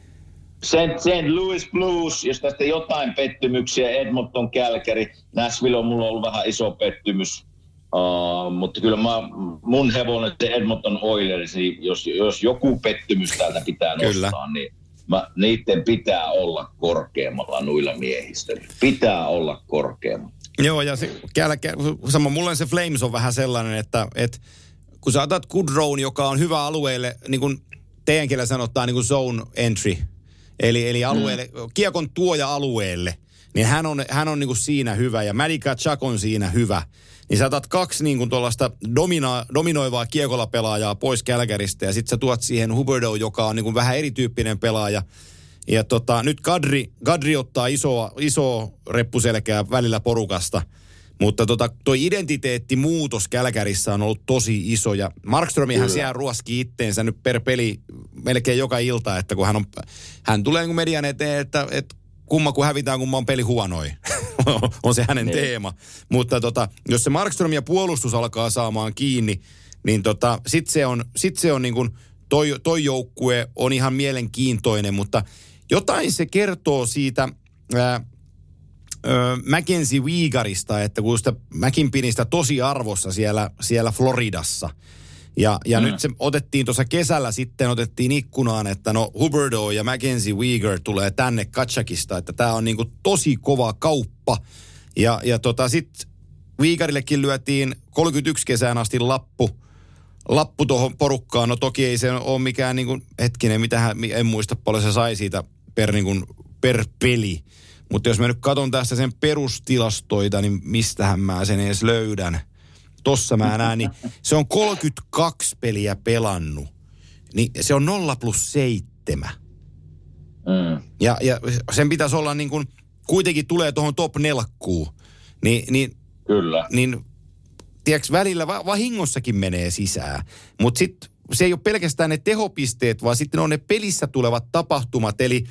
Saint Louis Blues, jos tästä jotain pettymyksiä, Edmonton, Calgary, Nashville on mulla ollut vähän iso pettymys. Uh, mutta kyllä mä, mun hevonen se Edmonton Oilers, niin jos, jos joku pettymys täältä pitää nostaa, kyllä. niin mä, niiden pitää olla korkeammalla noilla miehistä. Pitää olla korkeammalla. Joo, ja se, sama, mulle se Flames on vähän sellainen, että, että kun sä otat Goodrown, joka on hyvä alueelle, niin kuin teidän kielellä sanotaan, niin kuin zone entry, eli, eli alueelle, mm. kiekon tuoja alueelle, niin hän on, hän on niin kuin siinä hyvä, ja Matty Tkachuk on siinä hyvä. Niin sä otat kaksi niin kuin tuollaista domina, dominoivaa kiekolla pelaajaa pois Calgarysta, ja sit sä tuot siihen Huberdeau, joka on niin kuin vähän erityyppinen pelaaja. Ja tota, nyt Kadri, Kadri ottaa isoa, isoa reppuselkää välillä porukasta, mutta tota, toi identiteettimuutos Calgaryssa on ollut tosi iso, ja Markströmihän siellä ruoskii itteensä nyt per peli melkein joka ilta, että kun hän on, hän tulee niin kuin median eteen, että, että kumma kun hävitään, kumma on peli huonoi. on se hänen teema. Mutta tota, jos se Markström ja puolustus alkaa saamaan kiinni, niin tota, sit se on, sit se on niin kuin, toi, toi joukkue on ihan mielenkiintoinen, mutta jotain se kertoo siitä ää, ö, Mackenzie Weegarista, että kun sitä McKinnonista tosi arvossa siellä, siellä Floridassa. Ja, ja mm. nyt se otettiin tuossa kesällä sitten, otettiin ikkunaan, että no Huberdeau ja Mackenzie Weegar tulee tänne Katsakista, että tämä on niinku tosi kova kauppa. Ja, ja tota sitten Weegarillekin lyötiin kolmekymmentäyksi kesään asti lappu, lappu tuohon porukkaan. No toki ei se ole mikään niinku, hetkinen, mitähän, en muista paljon se sai siitä per, niinku, per peli. Mutta jos mä nyt katson tästä sen perustilastoita, niin mistähän mä sen edes löydän. Tossa mä näen, niin se on kolmekymmentäkaksi peliä pelannut. Niin se on nolla plus seitsemän. Mm. Ja, ja sen pitäisi olla niin kuin, kuitenkin tulee tuohon top nelkkuun. Ni, niin, Kyllä. Niin, tiedätkö, välillä va- vahingossakin menee sisään. Mutta sitten se ei ole pelkästään ne tehopisteet, vaan sitten on ne pelissä tulevat tapahtumat. Eli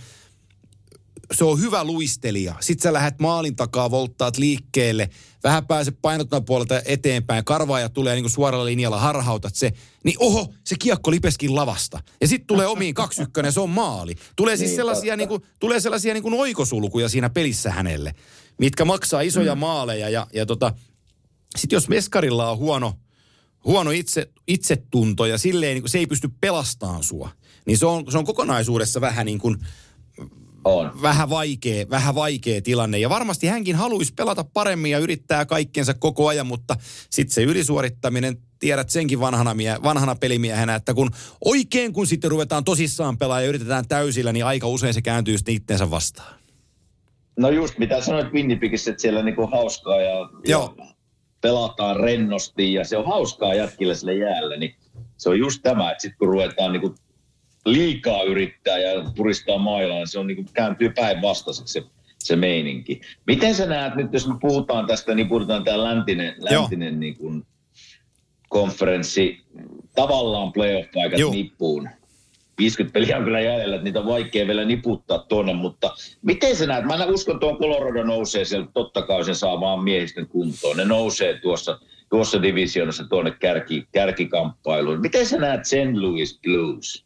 se on hyvä luistelija. Sitten sä lähdet maalin takaa, volttaat liikkeelle. Vähän pääset painottaan puolelta eteenpäin. Karvaaja tulee niin kuin suoralla linjalla, harhautat se. Niin oho, se kiekko lipeskin lavasta. Ja sitten tulee omiin kaksi ykkönen ja se on maali. Tulee siis niin, sellaisia, niin kuin, tulee sellaisia niin kuin oikosulkuja siinä pelissä hänelle, mitkä maksaa isoja mm. maaleja. Ja, ja tota, sitten jos meskarilla on huono, huono itse, itsetunto ja silleen niin kuin se ei pysty pelastamaan sua, niin se on, se on kokonaisuudessa vähän niin kuin on. Vähän vaikea, vähän vaikea tilanne. Ja varmasti hänkin haluaisi pelata paremmin ja yrittää kaikkensa koko ajan, mutta sitten se ylisuorittaminen, tiedät senkin vanhana, mie, vanhana pelimiehenä, että kun oikein kun sitten ruvetaan tosissaan pelaa ja yritetään täysillä, niin aika usein se kääntyy sitten itteensä vastaan. No just mitä sanoit Winnipegissä, että siellä niinku hauskaa ja, ja pelataan rennosti ja se on hauskaa jätkillä sille jäällä, niin se on just tämä, että sitten kun ruvetaan niinku liikaa yrittää ja puristaa mailaan, se on niin kuin kääntyy päinvastaiseksi se, se meininki. Miten sä näet nyt, jos me puhutaan tästä, niin puhutaan tämä läntinen, läntinen niin kuin konferenssi, tavallaan playoff-paikat Joo. nippuun. viisikymmentä peliä on kyllä jäljellä, että niitä on vaikea vielä niputtaa tuonne, mutta miten sä näet? Mä en uskon, että tuon Colorado nousee siellä, totta kai sen saa vaan miehistön kuntoon. Ne nousee tuossa, tuossa divisioonassa tuonne kärki, kärkikamppailuun. Miten sä näet Saint Louis Blues?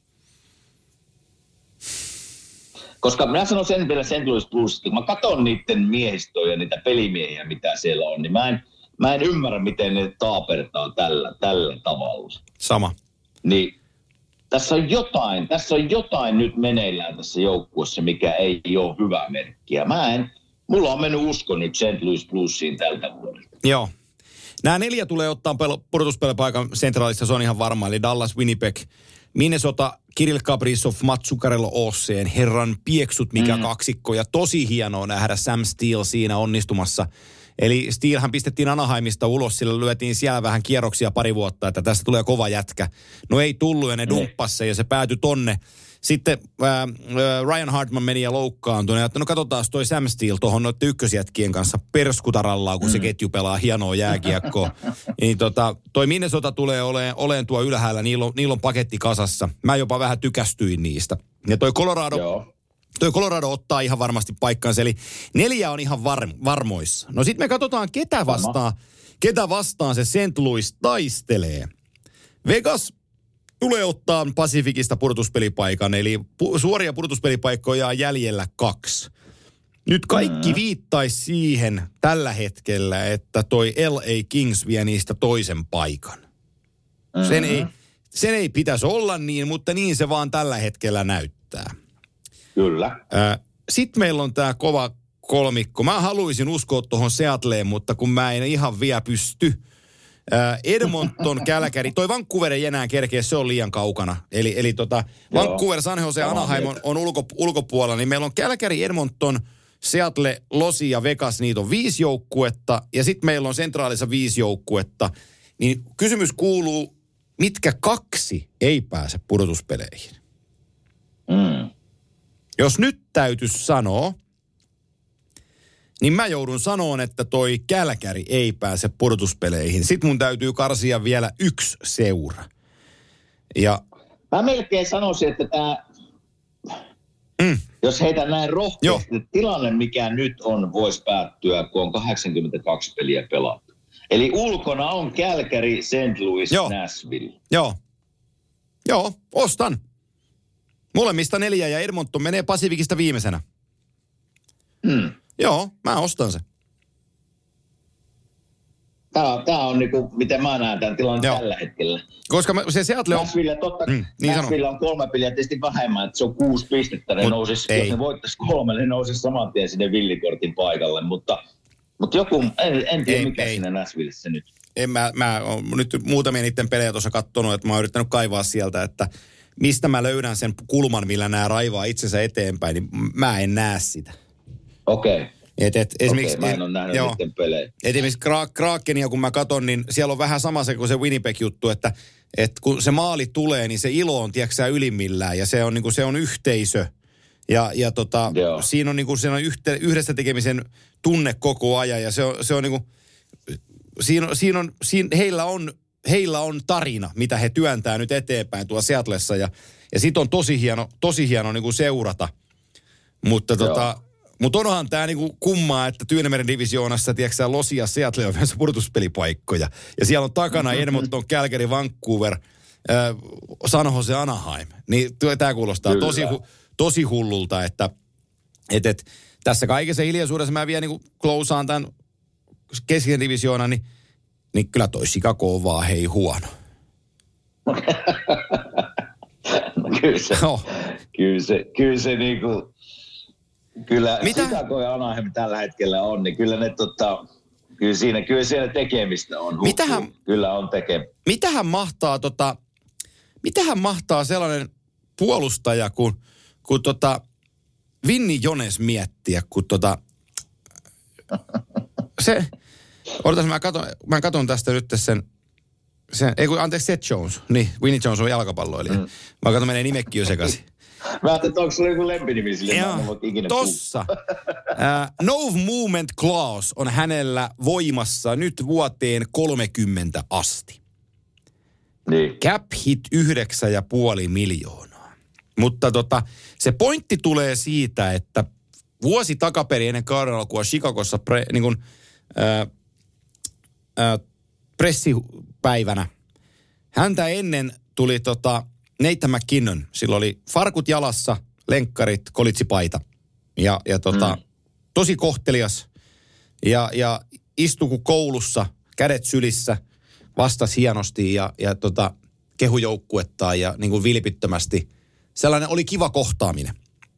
Koska minä sanon sen vielä Saint Louis Blues, kun mä katson niiden miehistöjä ja niitä pelimiehiä, mitä siellä on, niin mä en, mä en ymmärrä, miten ne taapertaa tällä, tällä tavalla. Sama. Niin tässä on jotain, tässä on jotain nyt meneillään tässä joukkueessa, mikä ei ole hyvä merkkiä. Mä en, mulla on mennyt usko nyt Saint Louis Bluesiin tältä vuodelta. Joo. Nämä neljä tulee ottaa pel- pudotuspelipaikan sentraalissa, se on ihan varma, eli Dallas, Winnipeg, Minnesota, Kirill Kaprizov, Mats Zuccarello, Osseen, herran pieksut, mikä mm. kaksikko. Ja tosi hienoa nähdä Sam Steele siinä onnistumassa. Eli Steelehän pistettiin Anaheimista ulos, sillä lyötiin siellä vähän kierroksia pari vuotta, että tästä tulee kova jätkä. No ei tullut ja ne dumppasi se ja se päätyi tonne. Sitten ää, Ryan Hartman meni ja loukkaantui. Ja no katsotaan toi Sam Steele tuohon noiden ykkösjätkien kanssa perskutarallaan, kun mm. se ketju pelaa hienoa jääkiekkoa. Niin tota, toi Minnesota tulee oleen, oleen tuo ylhäällä, niillä on, niillä on paketti kasassa. Mä jopa vähän tykästyin niistä. Ja toi Colorado, Joo. toi Colorado ottaa ihan varmasti paikkansa, eli neljä on ihan var, varmoissa. No sit me katsotaan, ketä vastaan, ketä vastaan se Saint Louis taistelee. Vegas tulee ottaa Pasifikista pudotuspelipaikan, eli pu- suoria pudotuspelipaikkoja on jäljellä kaksi. Nyt kaikki mm. viittaisi siihen tällä hetkellä, että toi L A Kings vie niistä toisen paikan. Mm-hmm. Sen ei, sen ei pitäisi olla niin, mutta niin se vaan tällä hetkellä näyttää. Kyllä. Äh, Sitten meillä on tämä kova kolmikko. Mä haluaisin uskoa tuohon Seattleen, mutta kun mä en ihan vielä pysty. Edmonton, Calgary. Toi Vancouver ei enää kerkeä, se on liian kaukana. Eli, eli tota, Vancouver, San Jose ja Anaheim on, on ulko, ulkopuolella. Niin meillä on Calgary, Edmonton, Seattle, Losi ja Vegas. Niitä on viisi joukkuetta. Ja sitten meillä on sentraalissa viisi joukkuetta. Niin kysymys kuuluu, mitkä kaksi ei pääse pudotuspeleihin? Mm. Jos nyt täytyisi sanoa, niin mä joudun sanoon, että toi Calgary ei pääse pudotuspeleihin. Sitten mun täytyy karsia vielä yksi seura. Ja mä melkein sanoisin, että tämä, mm. jos heitä näin rohkeasti, tilanne mikä nyt on, voisi päättyä, kun on kahdeksankymmentäkaksi peliä pelattu. Eli ulkona on Calgary, Saint Louis, Joo. Nashville. Joo. Joo, ostan. Molemmista neljä ja Edmonton menee Pasifikista viimeisenä. Mm. Joo, mä ostan sen. Tämä on, tämä on niinku, miten mä näen tämän tilanne Joo. tällä hetkellä. Koska mä, se Seattle on... Nashville, totta, Mm, niin Nashville on kolme peliä tietysti vähemmän, että se on kuusi pistettä. Ne Mut nousis, ei. jos ne voittaisi kolme, ne nousisi saman tien sinne villikortin paikalle. Mutta, mutta joku, en, en tiedä Ei, mikä ei. siinä Nashvillessä nyt. En mä, mä oon nyt muutamia niiden pelejä tuossa kattonut, että mä oon yrittänyt kaivaa sieltä, että mistä mä löydän sen kulman, millä nämä raivaa itsensä eteenpäin, niin mä en näe sitä. Okei. Okay. Et, et, esimerkiksi, Okei, mä en ole nähnyt joo. niiden pelejä. Esimerkiksi Kra- Krakenia, kun mä katson, niin siellä on vähän sama se kuin se Winnipeg-juttu, että, että kun se maali tulee, niin se ilo on, tiedätkö sä, ylimmillään ja se on, niin kuin, se on yhteisö. Ja, ja tota, siinä on, niin kuin, siinä on yhte, yhdessä tekemisen tunne koko ajan ja se on, se on niin kuin, siinä, siinä on, siinä, heillä on, heillä on tarina, mitä he työntää nyt eteenpäin tuolla Seattlessa ja, ja siitä on tosi hieno, tosi hieno niin kuin seurata. Mutta tota, Mutta onhan tämä niinku kummaa, että Tyynemeren divisioonassa, tiedätkö sä, Losi ja Seattle on myös pudotuspelipaikkoja. Ja siellä on takana Edmonton, Calgary, Vancouver, äh, San Jose, Anaheim. Niin tämä kuulostaa tosi, tosi hullulta, että et, et, tässä kaikessa hiljaisuudessa mä vielä niinku klousaan tämän kesken divisioonan, niin, niin kyllä toi Chicago on vaan hei huono. No, kyllä se, oh. kyllä se, kyllä se niinku... Kyllä Mitä? Chicago ja Anaheim tällä hetkellä on, niin kyllä ne tota, kyllä siinä, kyllä siellä tekemistä on. Mitähän, kyllä on tekemistä. Mitähän mahtaa tota, mitähän mahtaa sellainen puolustaja, kun, kun tota Vinny Jones miettiä, kun tota se, odotas mä katon, mä katon tästä nyt sen, sen ei kun, anteeksi, Seth Jones, niin, Vinny Jones on jalkapalloilija. Mm. Mä katon, menee nimekin jo sekaisin. Mä ajattelin, että onko sulla joku lempinimi sille? Joo, tossa. uh, no movement clause on hänellä voimassa nyt vuoteen kolmekymmentä asti. Niin. Cap hit yhdeksän ja puoli miljoonaa. Mutta tota, se pointti tulee siitä, että vuosi takaperin ennen kauden alkua Chicagossa pre, niin kun, äh, äh, pressipäivänä häntä ennen tuli tota Nathan McKinnon. Sillä oli farkut jalassa, lenkkarit, kolitsipaita ja, ja tota, mm. tosi kohtelias ja, ja istui kuin koulussa, kädet sylissä, vastasi hienosti ja, ja tota, kehui joukkuettaan ja niin kuin vilpittömästi. Sellainen oli kiva kohtaaminen.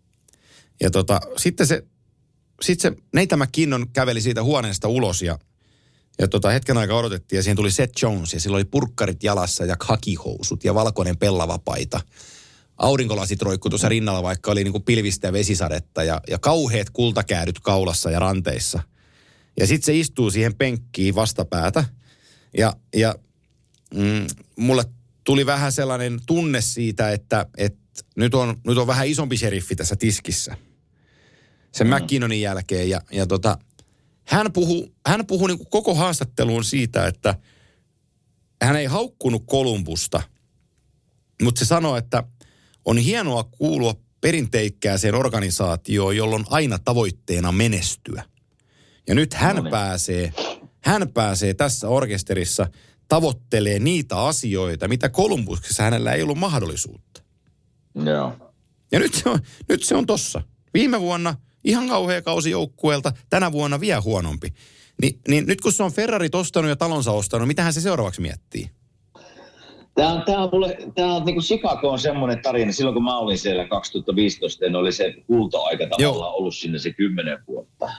Ja tota, sitten se, sit se Nathan McKinnon käveli siitä huoneesta ulos ja, ja tota, hetken aikaa odotettiin ja siihen tuli Seth Jones ja sillä oli purkkarit jalassa ja hakihousut ja valkoinen pellava paita. Aurinkolasit roikkui tuossa rinnalla, vaikka oli niin kuin pilvistä ja vesisadetta ja, ja kauheat kultakäädyt kaulassa ja ranteissa. Ja sitten se istuu siihen penkkiin vastapäätä ja, ja mm, mulle tuli vähän sellainen tunne siitä, että, että nyt, on, nyt on vähän isompi sheriffi tässä tiskissä sen mm. McKinnonin jälkeen. Ja, ja tota, hän puhui hän puhu niin kuin koko haastatteluun siitä, että hän ei haukkunut Columbusta, mutta se sanoi, että on hienoa kuulua perinteikkääseen organisaatioon, jolla on aina tavoitteena menestyä. Ja nyt hän no niin. pääsee, hän pääsee tässä orkesterissa tavoittelee niitä asioita, mitä Columbuksessa hänellä ei ollut mahdollisuutta. Joo. Ja nyt se on, nyt se on tossa. Viime vuonna ihan kauhea kausi joukkueelta, tänä vuonna vielä huonompi. Ni, niin nyt kun se on Ferrarit ostanut ja talonsa ostanut, mitähän se seuraavaksi miettii? Tämä on, tämä on, mulle, tämä on niin kuin Chicago on semmoinen tarina. Silloin kun mä olin siellä kaksituhattaviisitoista, niin oli se kulta-aika tavallaan ollut sinne se kymmenen vuotta.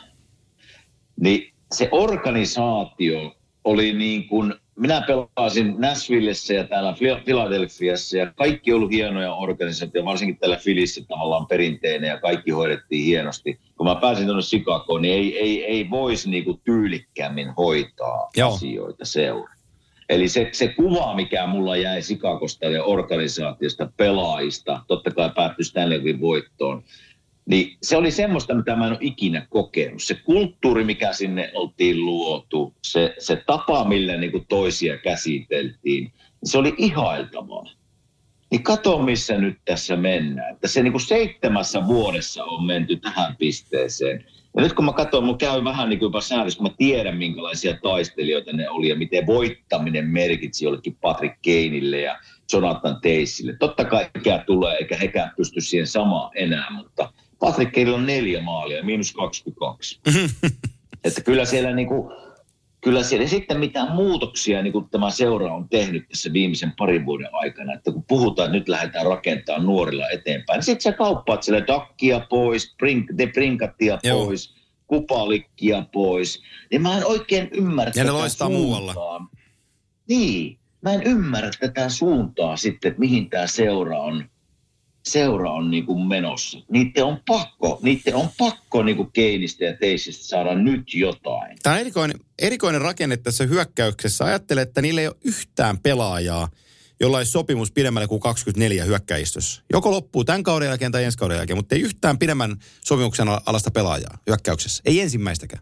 Niin se organisaatio oli niin kuin, minä pelasin Nashvillessä ja täällä Philadelphiassa ja kaikki on ollut hienoja organisaatioita, varsinkin täällä Phillyssä tavallaan perinteinen ja kaikki hoidettiin hienosti. Kun mä pääsin tuonne Chicagoon, niin ei, ei, ei voisi niin kuin tyylikkäämmin hoitaa Joo. asioita seuraa. Eli se, se kuva, mikä mulla jäi Chicagosta ja organisaatiosta, pelaajista, totta kai päättyi Stanley'n voittoon, niin se oli semmoista, mitä mä en ole ikinä kokenut. Se kulttuuri, mikä sinne oltiin luotu, se, se tapa, millä niin kuin toisia käsiteltiin, se oli ihailtavaa. Niin kato, missä nyt tässä mennään. Että se niin kuin seitsemässä vuodessa on menty tähän pisteeseen. Ja nyt kun mä katson, mun käy vähän niin kuin jopa säädös, kun mä tiedän, minkälaisia taistelijoita ne oli ja miten voittaminen merkitsi jollekin Patrick Kaneille ja Jonathan Taceylle. Totta kai ikää tulee, eikä hekään pysty siihen samaan enää, mutta Patrikkeilla on neljä maalia, miinus kaksikymmentäkaksi. Että kyllä siellä niinku, kyllä siellä sitten mitään muutoksia niinku tämä seura on tehnyt tässä viimeisen parin vuoden aikana. Että kun puhutaan, että nyt lähdetään rakentamaan nuorilla eteenpäin, niin sitten sä kauppaat siellä Dakkia pois, brink, De Brinkattia pois, Kupalikkia pois. Ja mä en oikein ymmärrä ja ne loistaa muualla. Niin, mä en ymmärrä tätä suuntaa sitten, että mihin tämä seura on. Seura on niin kuin menossa. Niiden on pakko, niiden on pakko niin kuin Keinistä ja Teisistä saada nyt jotain. Tämä on erikoinen, erikoinen rakenne tässä hyökkäyksessä. Ajattelen, että niillä ei ole yhtään pelaajaa, jolla olisi sopimus pidemmälle kuin kaksikymmentäneljä hyökkäistössä. Joko loppuu tämän kauden jälkeen tai ensi kauden jälkeen, mutta ei yhtään pidemmän sopimuksen alasta pelaajaa hyökkäyksessä. Ei ensimmäistäkään.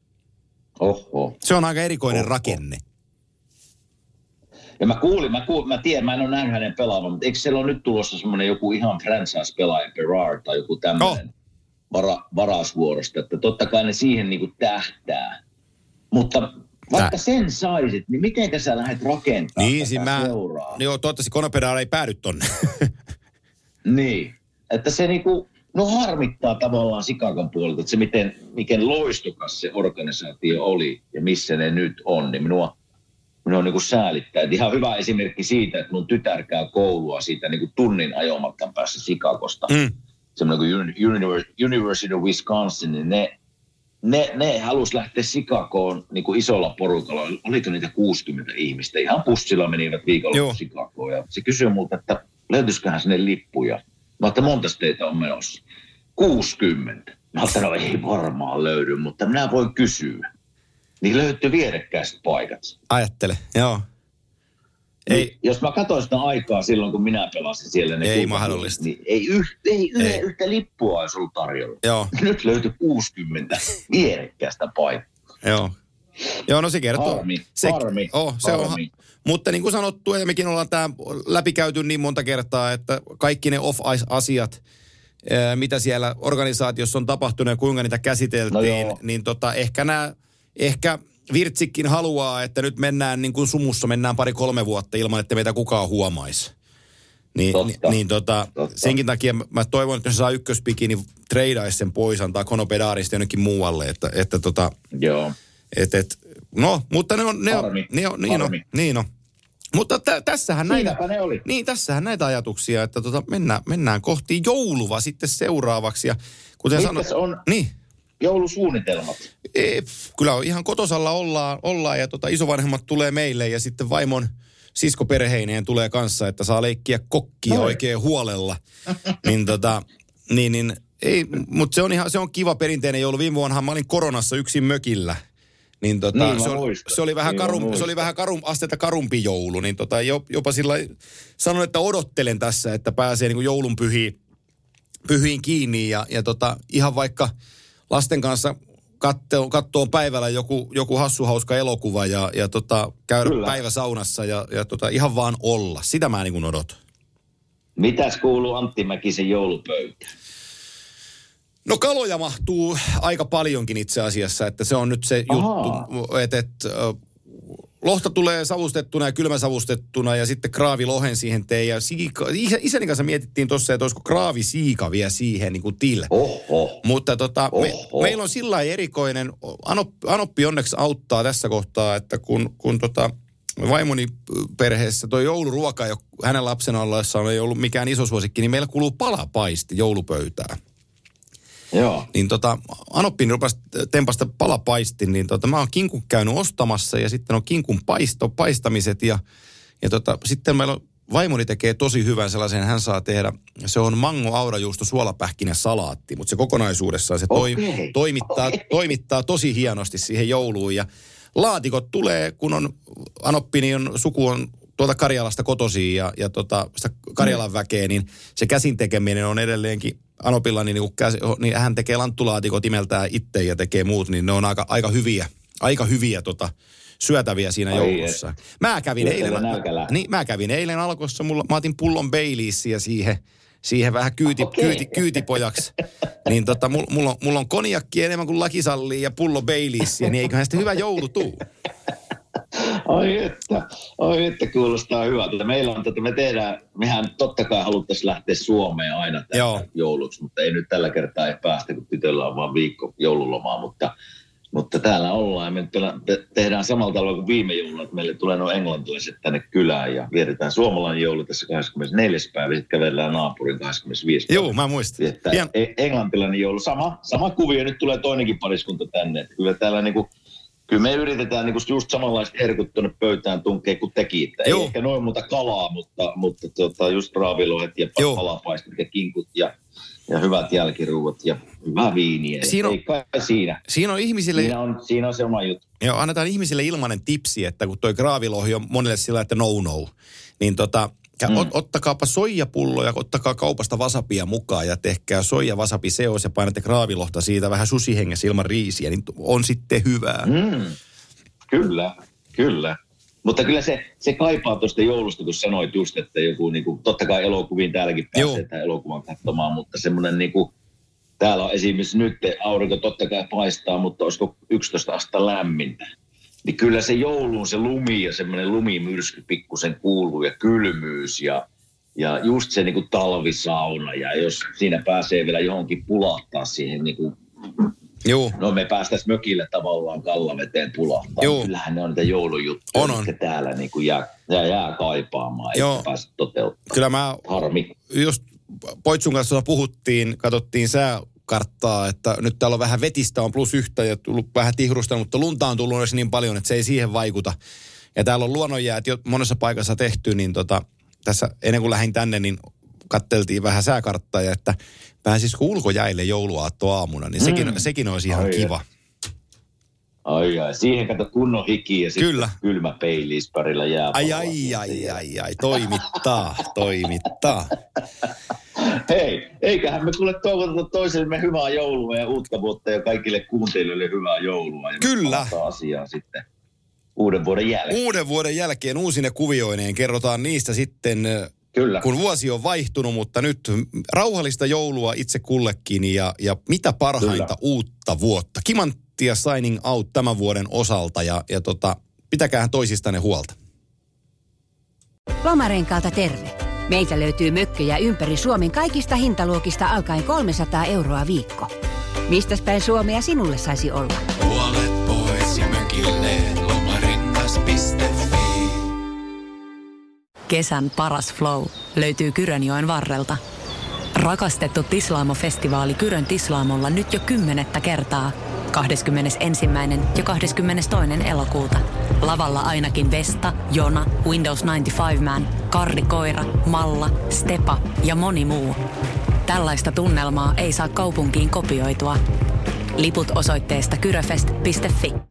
Oho. Se on aika erikoinen Oho. rakenne. Ja mä kuulin, mä, kuulin, mä tiedän, mä en ole nähnyt hänen pelaavan, mutta eikö siellä ole nyt tulossa semmoinen joku ihan franchise-pelaaja, Berard tai joku tämmöinen oh. vara, varausvuorosta, että totta kai ne siihen niinku tähtää. Mutta vaikka Tää. sen saisit, niin mitenkä sä lähdet rakentamaan niin, tätä mä, seuraa? Joo, toivottavasti Konopedar ei päädy tonne. Niin, että se niinku, no harmittaa tavallaan Chicagon puolelta, että se miten, miten loistokas se organisaatio oli ja missä ne nyt on, niin minua Minua on niin kuin säälittää. Et ihan hyvä esimerkki siitä, että mun tytär käy koulua siitä niin kuin tunnin ajomatkan päässä Chicagosta. Mm. Semmoinen kuin University of Wisconsin, niin ne, ne, ne halusi lähteä Chicagoon niin kuin isolla porukalla. Oliko niitä kuusikymmentä ihmistä? Ihan bussilla menivät viikolla Chicagoon. Ja se kysyi multa, että löytyisiköhän sinne lippuja. Mä että monta teitä on menossa? kuusikymmentä. Mä ajattelin, no ei varmaan löydy, mutta minä voin kysyä. Niin löytyy vierekkäiset paikat. Ajattele, joo. Ei. Niin, jos mä katsoin sitä aikaa silloin, kun minä pelasin siellä. Ne ei mahdollista. Niin ei, yht, ei, ei yhtä lippua olisi ollut tarjolla. Joo. Nyt löytyi kuusikymmentä vierekkäistä paikkaa. Joo. Joo, no se kertoo. Harmi, se, harmi, oh, se harmi. On, mutta niin kuin sanottu, ja mekin ollaan tämä läpikäyty niin monta kertaa, että kaikki ne off-ice-asiat, mitä siellä organisaatiossa on tapahtunut ja kuinka niitä käsiteltiin, no niin tota, ehkä nämä... Ehkä Virtsikin haluaa, että nyt mennään niin kuin sumussa, mennään pari-kolme vuotta ilman, että meitä kukaan huomaisi. Niin, totta, niin tota, senkin takia mä toivon, että jos saa ykköspikin, niin treidaisi sen pois, antaa Konopedarista jonnekin muualle. Että, että tota, Joo. Et, et, no, mutta ne on... Ne on, ne on niin, on, niin on. Mutta t- tässähän näitä... ne oli. Niin, tässähän näitä ajatuksia, että tota, mennään, mennään kohti joulua sitten seuraavaksi. Ja kuten Mitkäs sanot, on... Niin. Joulusuunnitelmat? E, kyllä ihan kotosalla ollaan, ollaan ja tota, isovanhemmat tulee meille ja sitten vaimon siskoperheineen tulee kanssa, että saa leikkiä kokkia Noin. oikein huolella. niin tota, niin, niin ei, mutta se on ihan, se on kiva perinteinen joulu. Viime vuonnahan mä olin koronassa yksin mökillä. Niin tota, niin, se, oli, se oli vähän, niin, karum, se oli vähän karum, asteita karumpi joulu. Niin tota, jopa sillä sanon, että odottelen tässä, että pääsee niin kuin joulun pyhiin, pyhiin kiinni ja, ja tota, ihan vaikka lasten kanssa kattoo, kattoo päivällä joku, joku hassuhauska elokuva ja, ja tota, käydä Kyllä. päivä saunassa ja, ja tota, ihan vaan olla. Sitä mä niin kuin odotan. Mitäs kuuluu Antti Mäkisen joulupöytään? No kaloja mahtuu aika paljonkin itse asiassa, että se on nyt se Ahaa. juttu, että et, lohta tulee savustettuna ja kylmäsavustettuna ja sitten kraavilohen siihen tein. Ja siika, isäni kanssa mietittiin tuossa, että olisiko kraavisiika vielä siihen niin kuin til. Oho. Mutta tota, me, meillä on sillä lailla erikoinen, Anoppi, Anoppi onneksi auttaa tässä kohtaa, että kun, kun tota, vaimoni perheessä tuo jouluruoka, jo hänen lapsena ollessaan ei ollut mikään iso suosikki, niin meillä kuluu palapaisti joulupöytään. Joo. Niin tota, Anoppi rupasi tempasta palapaistin, niin tota, mä oon kinkun käynyt ostamassa ja sitten on kinkun paisto, paistamiset ja, ja tota, sitten meillä on, vaimoni tekee tosi hyvän sellaisen, hän saa tehdä, se on mango, aurajuusto, suolapähkinä, salaatti, mutta se kokonaisuudessaan se toi, okay. toimittaa, okay. toimittaa tosi hienosti siihen jouluun ja laatikot tulee, kun on Anoppi, niin on, suku on tuolta Karjalasta kotoisin ja, ja tota, sitä Karjalan väkeä, niin se käsin tekeminen on edelleenkin Anopilla, niin, niin hän tekee lanttulaatikot imeltää itse ja tekee muut, niin ne on aika, aika hyviä, aika hyviä tota, syötäviä siinä Ai joulussa. Et. Mä kävin, eilen, niin, mä kävin eilen Alkossa, mulla, mä otin pullon Baileysia siihen, siihen vähän kyyti, okay. kyyti, kyytipojaksi. niin tota, mulla, mulla, on, mulla on konjakki enemmän kuin laki sallii ja pullo Baileysia, niin eiköhän sitten hyvä joulu tuu. Ai että, ai että kuulostaa hyvältä. Meillä on tätä, me tehdään, mehän totta kai haluttaisiin lähteä Suomeen aina tällä jouluksi, mutta ei nyt tällä kertaa ei päästä, kun tytöllä on vaan viikko joululomaa, mutta, mutta täällä ollaan. Me tehdään samalla tavalla kuin viime jouluna, että meille tulee nuo englantilaiset tänne kylään ja vietetään suomalainen joulu tässä kahdeskymmenesneljäs päivä, sitten kävellään naapurin kahdeskymmenesviides päivä. Joo, mä muistin. Englantilainen joulu, sama, sama kuvio, nyt tulee toinenkin pariskunta tänne, että kyllä täällä niinku Kyllä me yritetään niin just samanlaista herkut tuonne pöytään tunkea kuin tekin. Ei ehkä noin muuta kalaa, mutta, mutta tota, just raavilohet ja palapaistit ja kinkut ja, ja hyvät jälkiruuat ja hyvää viiniä. Siinä on, ei kai siinä. Siinä on ihmisille... Siinä on, siinä on se oma juttu. Joo, annetaan ihmisille ilmainen tipsi, että kun toi graavilohi on monelle sillä, että no no, niin tota... Mm. Ot, ottakaapa soijapulloja, ottakaa kaupasta wasabia mukaan ja tehkää soija wasabi seos ja painatte graavilohta siitä vähän susihengessä ilman riisiä, niin on sitten hyvää. Mm. Kyllä, kyllä. Mutta kyllä se, se kaipaa tuosta joulusta, kun sanoit just, että joku niinku, totta kai elokuviin täälläkin pääsee tämän elokuvan katsomaan, mutta semmoinen niinku, täällä on esimerkiksi nyt aurinko totta kai paistaa, mutta olisiko yksitoista astetta lämmintä. Niin kyllä se jouluun se lumi ja semmoinen lumimyrsky pikkusen kuuluu ja kylmyys ja, ja just se niin kuin talvisauna. Ja jos siinä pääsee vielä johonkin pulahtaa siihen niin kuin, Joo. No me päästäisiin mökille tavallaan kallaveteen pulahtaa. Joo. Kyllähän ne on niitä joulujuttuja, on, on. mitkä täällä niin kuin jää, jää, jää kaipaamaan, eikä pääse toteuttamaan. Kyllä mä Harmi. Just Poitsun kanssa puhuttiin, katsottiin sää karttaa, että nyt täällä on vähän vetistä, on plus yhtä ja tullut vähän tihrusta, mutta lunta on tullut niin paljon, että se ei siihen vaikuta. Ja täällä on luonnonjäät jo monessa paikassa tehty, niin tota, tässä ennen kuin lähdin tänne, niin katteltiin vähän sääkarttaa, ja että pääsisikö ulkojäille jouluaattoaamuna, niin sekin, mm. sekin olisi ihan ai kiva. Ai ai, siihen kato kunnon hiki ja sitten Kyllä. kylmä peiliisparilla jääpalloa. Ai ai ai ai, toimittaa, toimittaa. Hei, eiköhän me kuule toivoteta toisellemme hyvää joulua ja uutta vuotta ja kaikille kuuntelijoille hyvää joulua. Ja Kyllä. Asiaa sitten uuden vuoden jälkeen. Uuden vuoden jälkeen uusine kuvioineen kerrotaan niistä sitten, Kyllä. kun vuosi on vaihtunut, mutta nyt rauhallista joulua itse kullekin ja, ja mitä parhainta Kyllä. uutta vuotta. Kimanttia signing out tämän vuoden osalta ja, ja tota, pitäkäähän toisistanne huolta. Lomarenkaalta terve. Meiltä löytyy mökkejä ympäri Suomen kaikista hintaluokista alkaen kolmesataa euroa viikko. Mistäs päin Suomea sinulle saisi olla? Puolet pois ja mökille lomarengas piste fi. Kesän paras flow löytyy Kyrönjoen varrelta. Rakastettu Tislaamo-festivaali Kyrön Tislaamolla nyt jo kymmenettä kertaa. kahdeskymmenesensimmäinen ja kahdeskymmenestoinen elokuuta. Lavalla ainakin Vesta, Jona, Windows yhdeksänkymmentäviisi Man, Karri Koira, Malla, Stepa ja moni muu. Tällaista tunnelmaa ei saa kaupunkiin kopioitua. Liput osoitteesta kyröfest piste fi.